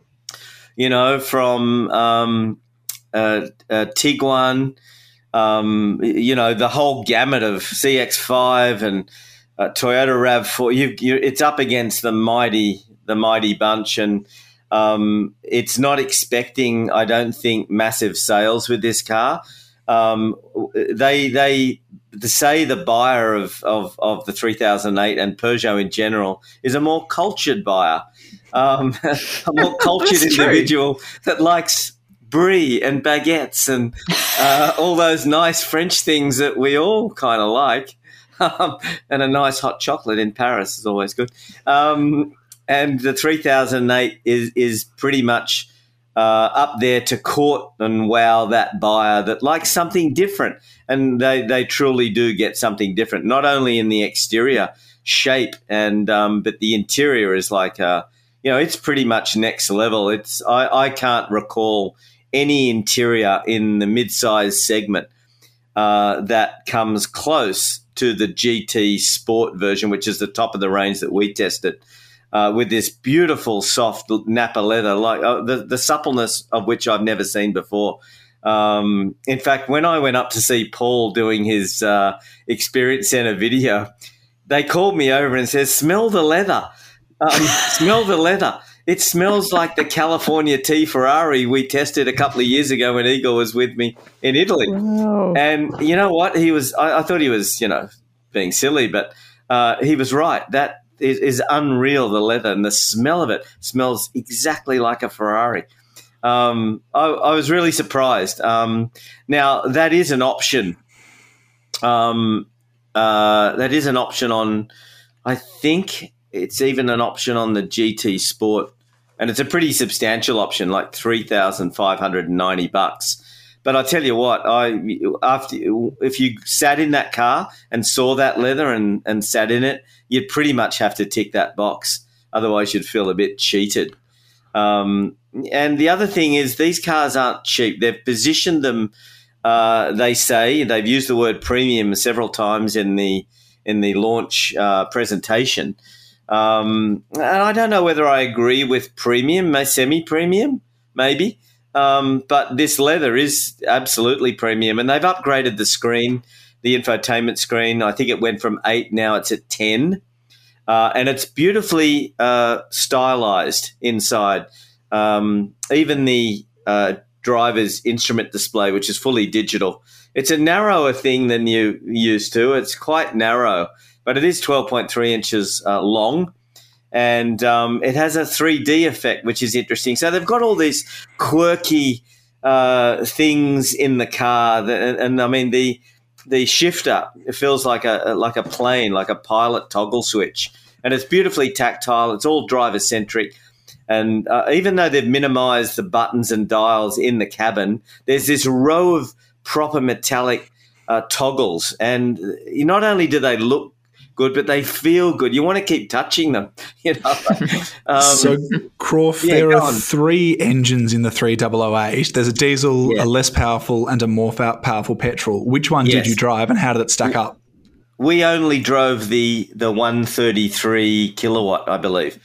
from Tiguan, the whole gamut of CX-5 and Toyota RAV4. It's up against the mighty bunch, and it's not expecting, I don't think, massive sales with this car. They say the buyer of the 3008 and Peugeot in general is a more cultured buyer, a more cultured individual that likes brie and baguettes and all those nice French things that we all kind of like. And a nice hot chocolate in Paris is always good. And the 3008 is pretty much up there to court and wow that buyer that likes something different. And they truly do get something different, not only in the exterior shape, but the interior is like, it's pretty much next level. I can't recall any interior in the mid-size segment that comes close to the GT Sport version, which is the top of the range that we tested, with this beautiful soft Napa leather, like the suppleness of which I've never seen before. In fact, when I went up to see Paul doing his Experience Center video, they called me over and said, "Smell the leather, smell the leather. It smells like the California T Ferrari we tested a couple of years ago when Igor was with me in Italy." Wow. And you know what? I thought he was, being silly, but he was right. That is unreal, the leather, and the smell of it smells exactly like a Ferrari. I was really surprised. Now, that is an option. That is an option on, I think it's even an option on the GT Sport. And it's a pretty substantial option, like $3,590. But I tell you what, if you sat in that car and saw that leather and sat in it, you'd pretty much have to tick that box. Otherwise, you'd feel a bit cheated. And the other thing is, these cars aren't cheap. They've positioned them. They say they've used the word premium several times in the launch presentation. And I don't know whether I agree with premium, semi-premium, maybe. But this leather is absolutely premium, and they've upgraded the screen, the infotainment screen. I think it went from 8, now it's at 10. And it's beautifully stylized inside. Even the driver's instrument display, which is fully digital. It's a narrower thing than you used to. It's quite narrow, but it is 12.3 inches long, and it has a 3D effect, which is interesting. So they've got all these quirky things in the car, and I mean the shifter, it feels like a plane, like a pilot toggle switch, and it's beautifully tactile. It's all driver centric. And even though they've minimized the buttons and dials in the cabin, there's this row of proper metallic toggles. And not only do they look good, but they feel good. You want to keep touching them, So, Croft, there are 3 engines in the 3008. There's a diesel, a less powerful, and a more powerful petrol. Which one did you drive, and how did it stack up? We only drove the 133 kilowatt, I believe.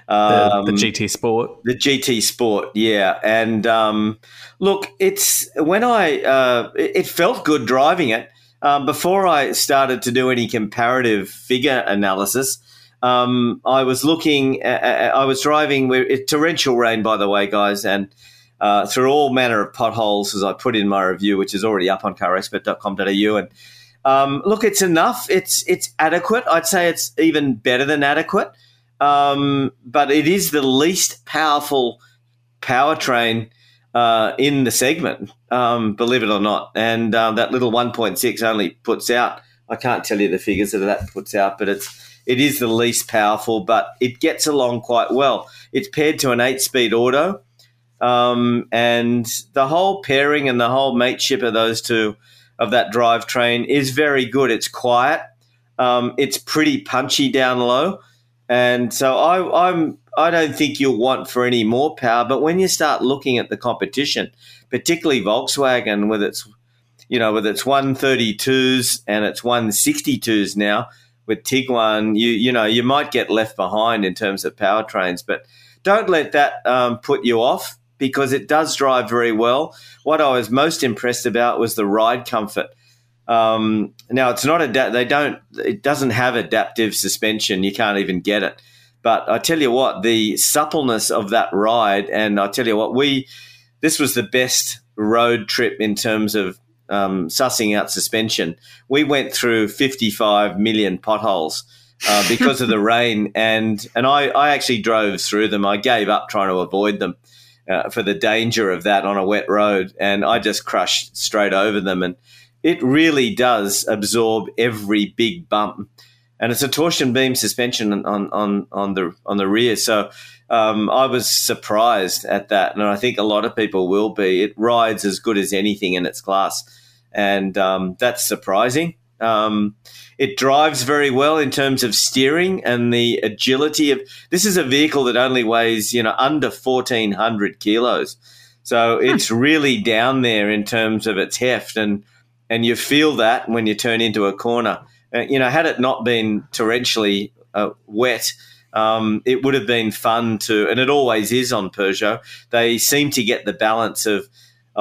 The GT Sport. The GT Sport, yeah. And look, it's when it felt good driving it. Before I started to do any comparative figure analysis, I was looking. I was driving with torrential rain, by the way, guys, and through all manner of potholes, as I put in my review, which is already up on carexpert.com.au. And look, it's enough. It's adequate. I'd say it's even better than adequate. But it is the least powerful powertrain in the segment, believe it or not. And that little 1.6 only puts out, I can't tell you the figures that puts out, but it is the least powerful, but it gets along quite well. It's paired to an 8-speed auto, and the whole pairing and the whole mateship of those two, of that drivetrain, is very good. It's quiet. It's pretty punchy down low. And so I don't think you'll want for any more power. But when you start looking at the competition, particularly Volkswagen with its 132s and its 162s now with Tiguan, you might get left behind in terms of powertrains. But don't let that put you off, because it does drive very well. What I was most impressed about was the ride comfort. Now it's not it doesn't have adaptive suspension. You can't even get it. But I tell you what, the suppleness of that ride, and I tell you what, this was the best road trip in terms of sussing out suspension. We went through 55 million potholes because of the rain, and I actually drove through them. I gave up trying to avoid them for the danger of that on a wet road, and I just crushed straight over them. And it really does absorb every big bump, and it's a torsion beam suspension on the rear. So I was surprised at that, and I think a lot of people will be. It rides as good as anything in its class, and that's surprising. It drives very well in terms of steering and the agility of. This is a vehicle that only weighs under 1,400 kilos, so it's really down there in terms of its heft, and you feel that when you turn into a corner. Had it not been torrentially wet, it would have been fun to, and it always is on Peugeot. They seem to get the balance of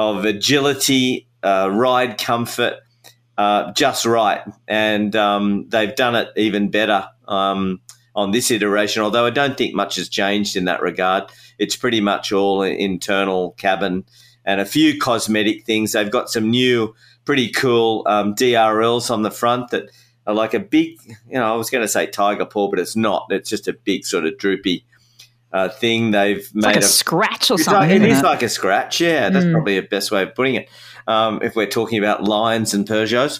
agility, ride comfort, just right, and they've done it even better on this iteration, although I don't think much has changed in that regard. It's pretty much all internal cabin and a few cosmetic things. They've got some new pretty cool DRLs on the front that are like a big, I was going to say tiger paw, but it's not. It's just a big sort of droopy thing. They've made like a scratch or something. It is like a scratch, yeah. That's probably the best way of putting it. If we're talking about Lions and Peugeots.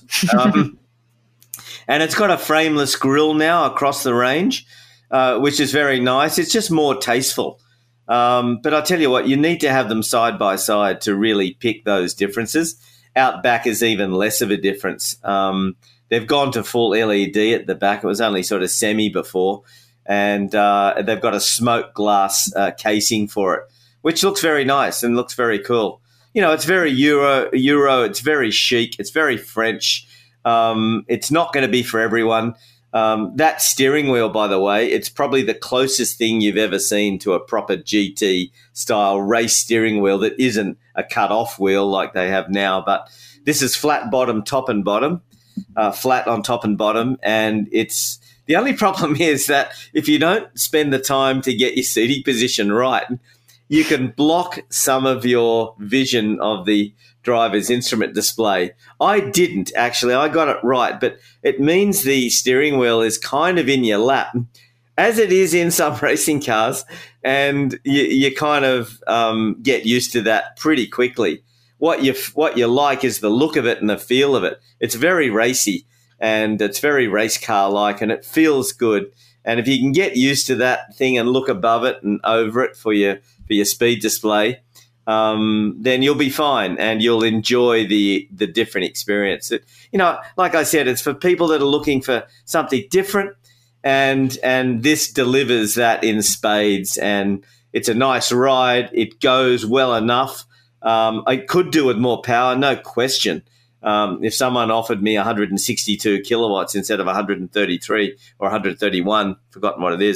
And it's got a frameless grille now across the range, which is very nice. It's just more tasteful. But I tell you what, you need to have them side by side to really pick those differences. Outback is even less of a difference. They've gone to full LED at the back. It was only sort of semi before. And they've got a smoke glass casing for it, which looks very nice and looks very cool. It's very Euro. It's very chic. It's very French. It's not going to be for everyone. That steering wheel, by the way, it's probably the closest thing you've ever seen to a proper GT-style race steering wheel that isn't a cut-off wheel like they have now. But this is flat bottom, top and bottom, flat on top and bottom, and it's the only problem is that if you don't spend the time to get your seating position right, you can block some of your vision of the driver's instrument display. I didn't, actually. I got it right, but it means the steering wheel is kind of in your lap, as it is in some racing cars, and you kind of get used to that pretty quickly. What you like is the look of it and the feel of it. It's very racy, and it's very race car-like, and it feels good. And if you can get used to that thing and look above it and over it for your speed display, then you'll be fine and you'll enjoy the different experience. Like I said, it's for people that are looking for something different, and this delivers that in spades. And it's a nice ride. It goes well enough. I could do with more power, no question. If someone offered me 162 kilowatts instead of 133 or 131, forgotten what it is,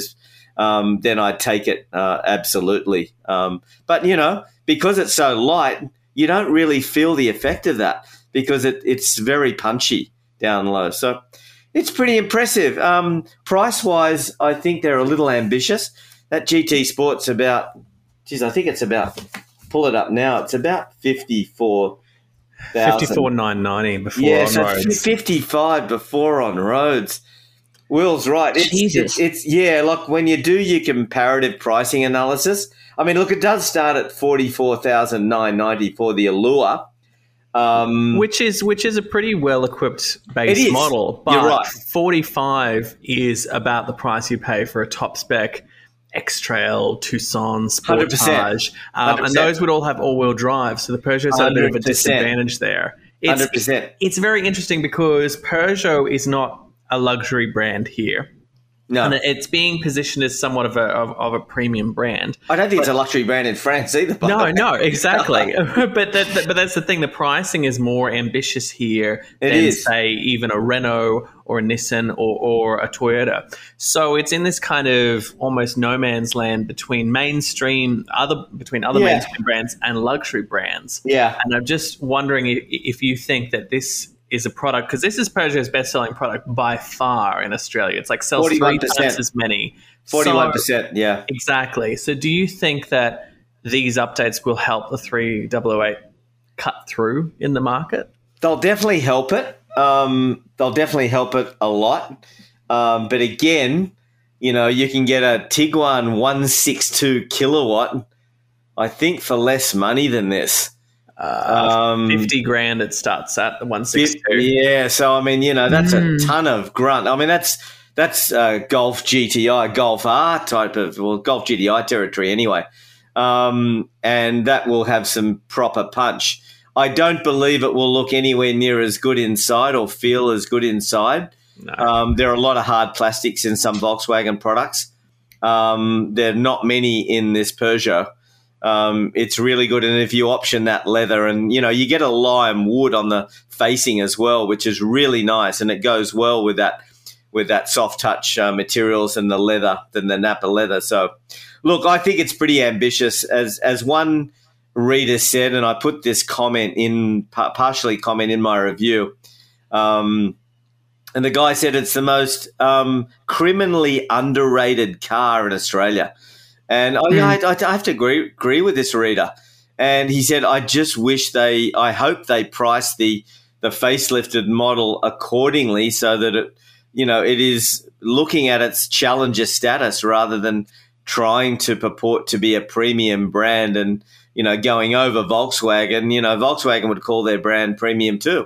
then I'd take it absolutely. But, you know, because it's so light, you don't really feel the effect of that because it's very punchy down low. So it's pretty impressive. Price-wise, I think they're a little ambitious. That GT Sport's about, I think it's about, pull it up now, it's about 54,000. 54,990 before on roads. 55 before on roads. Will's right. Jesus. It's like when you do your comparative pricing analysis, I mean, look, it does start at 44,990 for the Allure. Which is a pretty well-equipped base model. But You're right. 45 is about the price you pay for a top-spec X-Trail, Tucson, Sportage. 100%. And those would all have all-wheel drive, so the Peugeot's at a bit of a 100%. disadvantage there. 100%. It's very interesting because Peugeot is not a luxury brand here. No. And it's being positioned as somewhat of a premium brand. I don't think it's a luxury brand in France either. by the way. No, exactly. but that's the thing. The pricing is more ambitious here than, say, even a Renault or a Nissan or a Toyota. So it's in this kind of almost no man's land between other mainstream brands and luxury brands. Yeah. And I'm just wondering if you think that this is a product, because this is Peugeot's best-selling product by far in Australia. It's like sells 3 times as many. 41%, yeah. Exactly. So do you think that these updates will help the 3008 cut through in the market? They'll definitely help it. They'll definitely help it a lot. But again, you know, you can get a Tiguan 162 kilowatt, I think, for less money than this. 50 grand it starts at, the 162. Yeah, so I mean, you know, that's a ton of grunt. I mean, that's Golf GTI, Golf R type of, well, Golf GTI territory anyway. And that will have some proper punch. I don't believe it will look anywhere near as good inside or feel as good inside. No. There are a lot of hard plastics in some Volkswagen products. There are not many in this Peugeot. It's really good, and if you option that leather, and you know, you get a lime wood on the facing as well, which is really nice, and it goes well with that soft touch materials and the leather, than the Napa leather. So, look, I think it's pretty ambitious, as one reader said, and I put this comment in, partially comment in my review. And the guy said it's the most criminally underrated car in Australia. And I have to agree with this reader. And he said, I hope they price the facelifted model accordingly so that it is looking at its challenger status rather than trying to purport to be a premium brand and, you know, going over Volkswagen. You know, Volkswagen would call their brand premium too.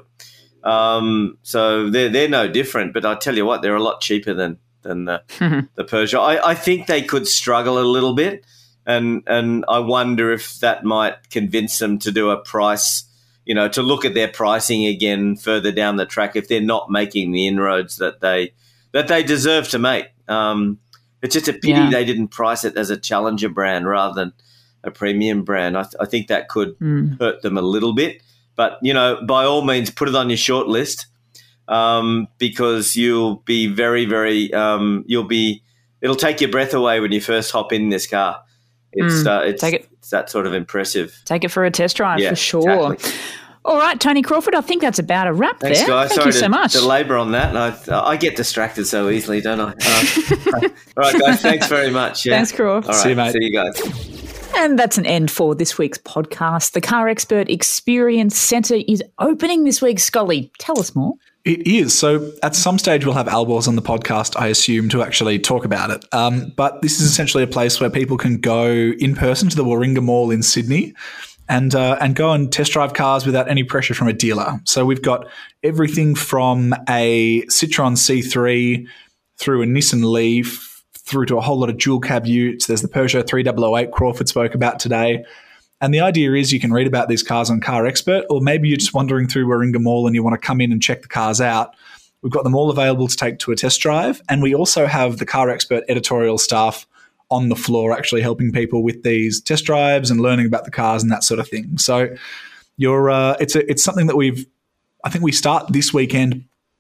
So they're no different. But I tell you what, they're a lot cheaper than the Peugeot. I think they could struggle a little bit, and I wonder if that might convince them to do a price, you know, to look at their pricing again further down the track if they're not making the inroads that they deserve to make. It's just a pity they didn't price it as a challenger brand rather than a premium brand. I think that could hurt them a little bit. But, you know, by all means, put it on your short list. Because you'll be very, very, it'll take your breath away when you first hop in this car. It's that sort of impressive. Take it for a test drive for sure. Exactly. All right, Tony Crawford, I think that's about a wrap. Thanks, there. Guys. Thank you so much. To labour on that. I get distracted so easily, don't I? All right, guys, thanks very much. Yeah. Thanks, Crawford. All right, see you, mate. See you guys. And that's an end for this week's podcast. The Car Expert Experience Centre is opening this week. Scully, tell us more. It is. So at some stage we'll have Albors on the podcast, I assume, to actually talk about it. But this is essentially a place where people can go in person to the Warringah Mall in Sydney and go and test drive cars without any pressure from a dealer. So we've got everything from a Citroen C3 through a Nissan Leaf through to a whole lot of dual cab utes. There's the Peugeot 3008 Crawford spoke about today. And the idea is you can read about these cars on Car Expert, or maybe you're just wandering through Warringah Mall and you want to come in and check the cars out. We've got them all available to take to a test drive. And we also have the Car Expert editorial staff on the floor actually helping people with these test drives and learning about the cars and that sort of thing. So it's something that I think we start this weekend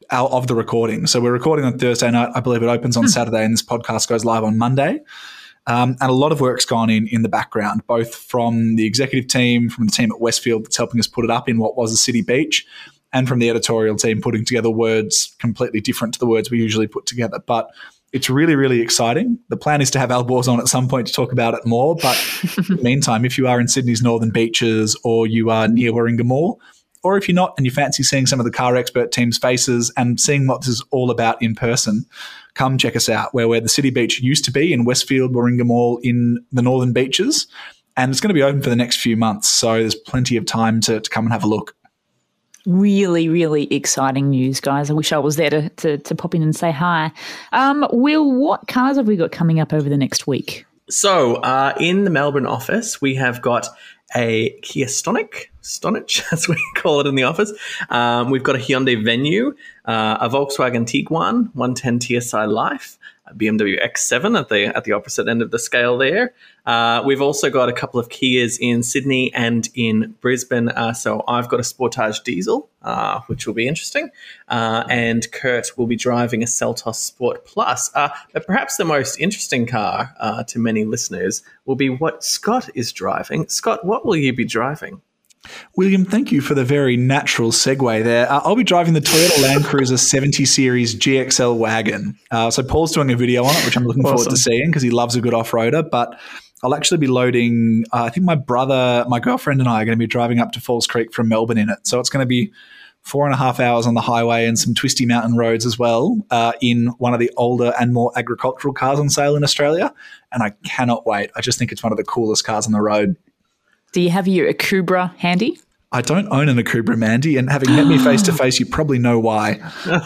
of the recording. So we're recording on Thursday night. I believe it opens on Saturday, and this podcast goes live on Monday. And a lot of work's gone in the background, both from the executive team, from the team at Westfield that's helping us put it up in what was a city beach, and from the editorial team putting together words completely different to the words we usually put together. But it's really, really exciting. The plan is to have Albors on at some point to talk about it more. But in the meantime, if you are in Sydney's northern beaches, or you are near Warringah Mall, or if you're not and you fancy seeing some of the Car Expert team's faces and seeing what this is all about in person, come check us out. We're where the City Beach used to be, in Westfield, Warringah Mall, in the northern beaches. And it's going to be open for the next few months. So there's plenty of time to come and have a look. Really, really exciting news, guys. I wish I was there to pop in and say hi. Will, what cars have we got coming up over the next week? So in the Melbourne office, we have got a Kia Stonic, as we call it in the office. We've got a Hyundai Venue, a Volkswagen Tiguan, 110 TSI Life, a BMW X7 at the opposite end of the scale there. We've also got a couple of Kias in Sydney and in Brisbane. So I've got a Sportage Diesel, which will be interesting. And Kurt will be driving a Seltos Sport Plus. But perhaps the most interesting car to many listeners will be what Scott is driving. Scott, what will you be driving? William, thank you for the very natural segue there. I'll be driving the Toyota Land Cruiser 70 Series GXL wagon. So Paul's doing a video on it, which I'm looking forward to seeing because he loves a good off-roader. But I'll actually be loading, I think my brother, my girlfriend and I are going to be driving up to Falls Creek from Melbourne in it. So it's going to be 4.5 hours on the highway and some twisty mountain roads as well, in one of the older and more agricultural cars on sale in Australia. And I cannot wait. I just think it's one of the coolest cars on the road. Do you have your Akubra handy? I don't own an Akubra, Mandy, and having met me face-to-face, you probably know why.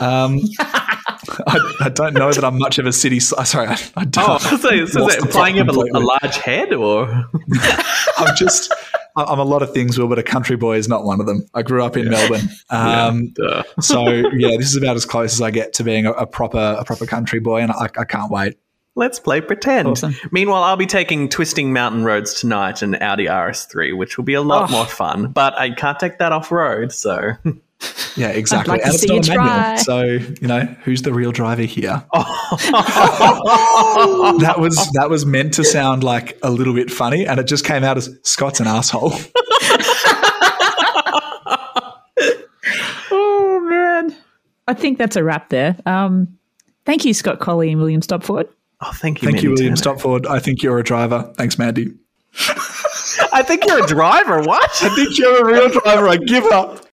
I don't know that I'm much of a city... Sorry, I don't. Oh, so is it implying you have a large head, or...? I'm a lot of things, Will, but a country boy is not one of them. I grew up in Melbourne. So, this is about as close as I get to being a proper country boy, and I can't wait. Let's play pretend. Awesome. Meanwhile, I'll be taking twisting mountain roads tonight in Audi RS3, which will be a lot more fun. But I can't take that off road, so yeah, exactly. I'd like and to it's see not you a manual, try. so who's the real driver here? That was meant to sound like a little bit funny, and it just came out as Scott's an asshole. Oh man, I think that's a wrap there. Thank you, Scott Colley and William Stopford. Oh, thank you, Thank Mandy you, William Turner. Stopford. I think you're a driver. Thanks, Mandy. I think you're a driver. What? I think you're a real driver. I give up.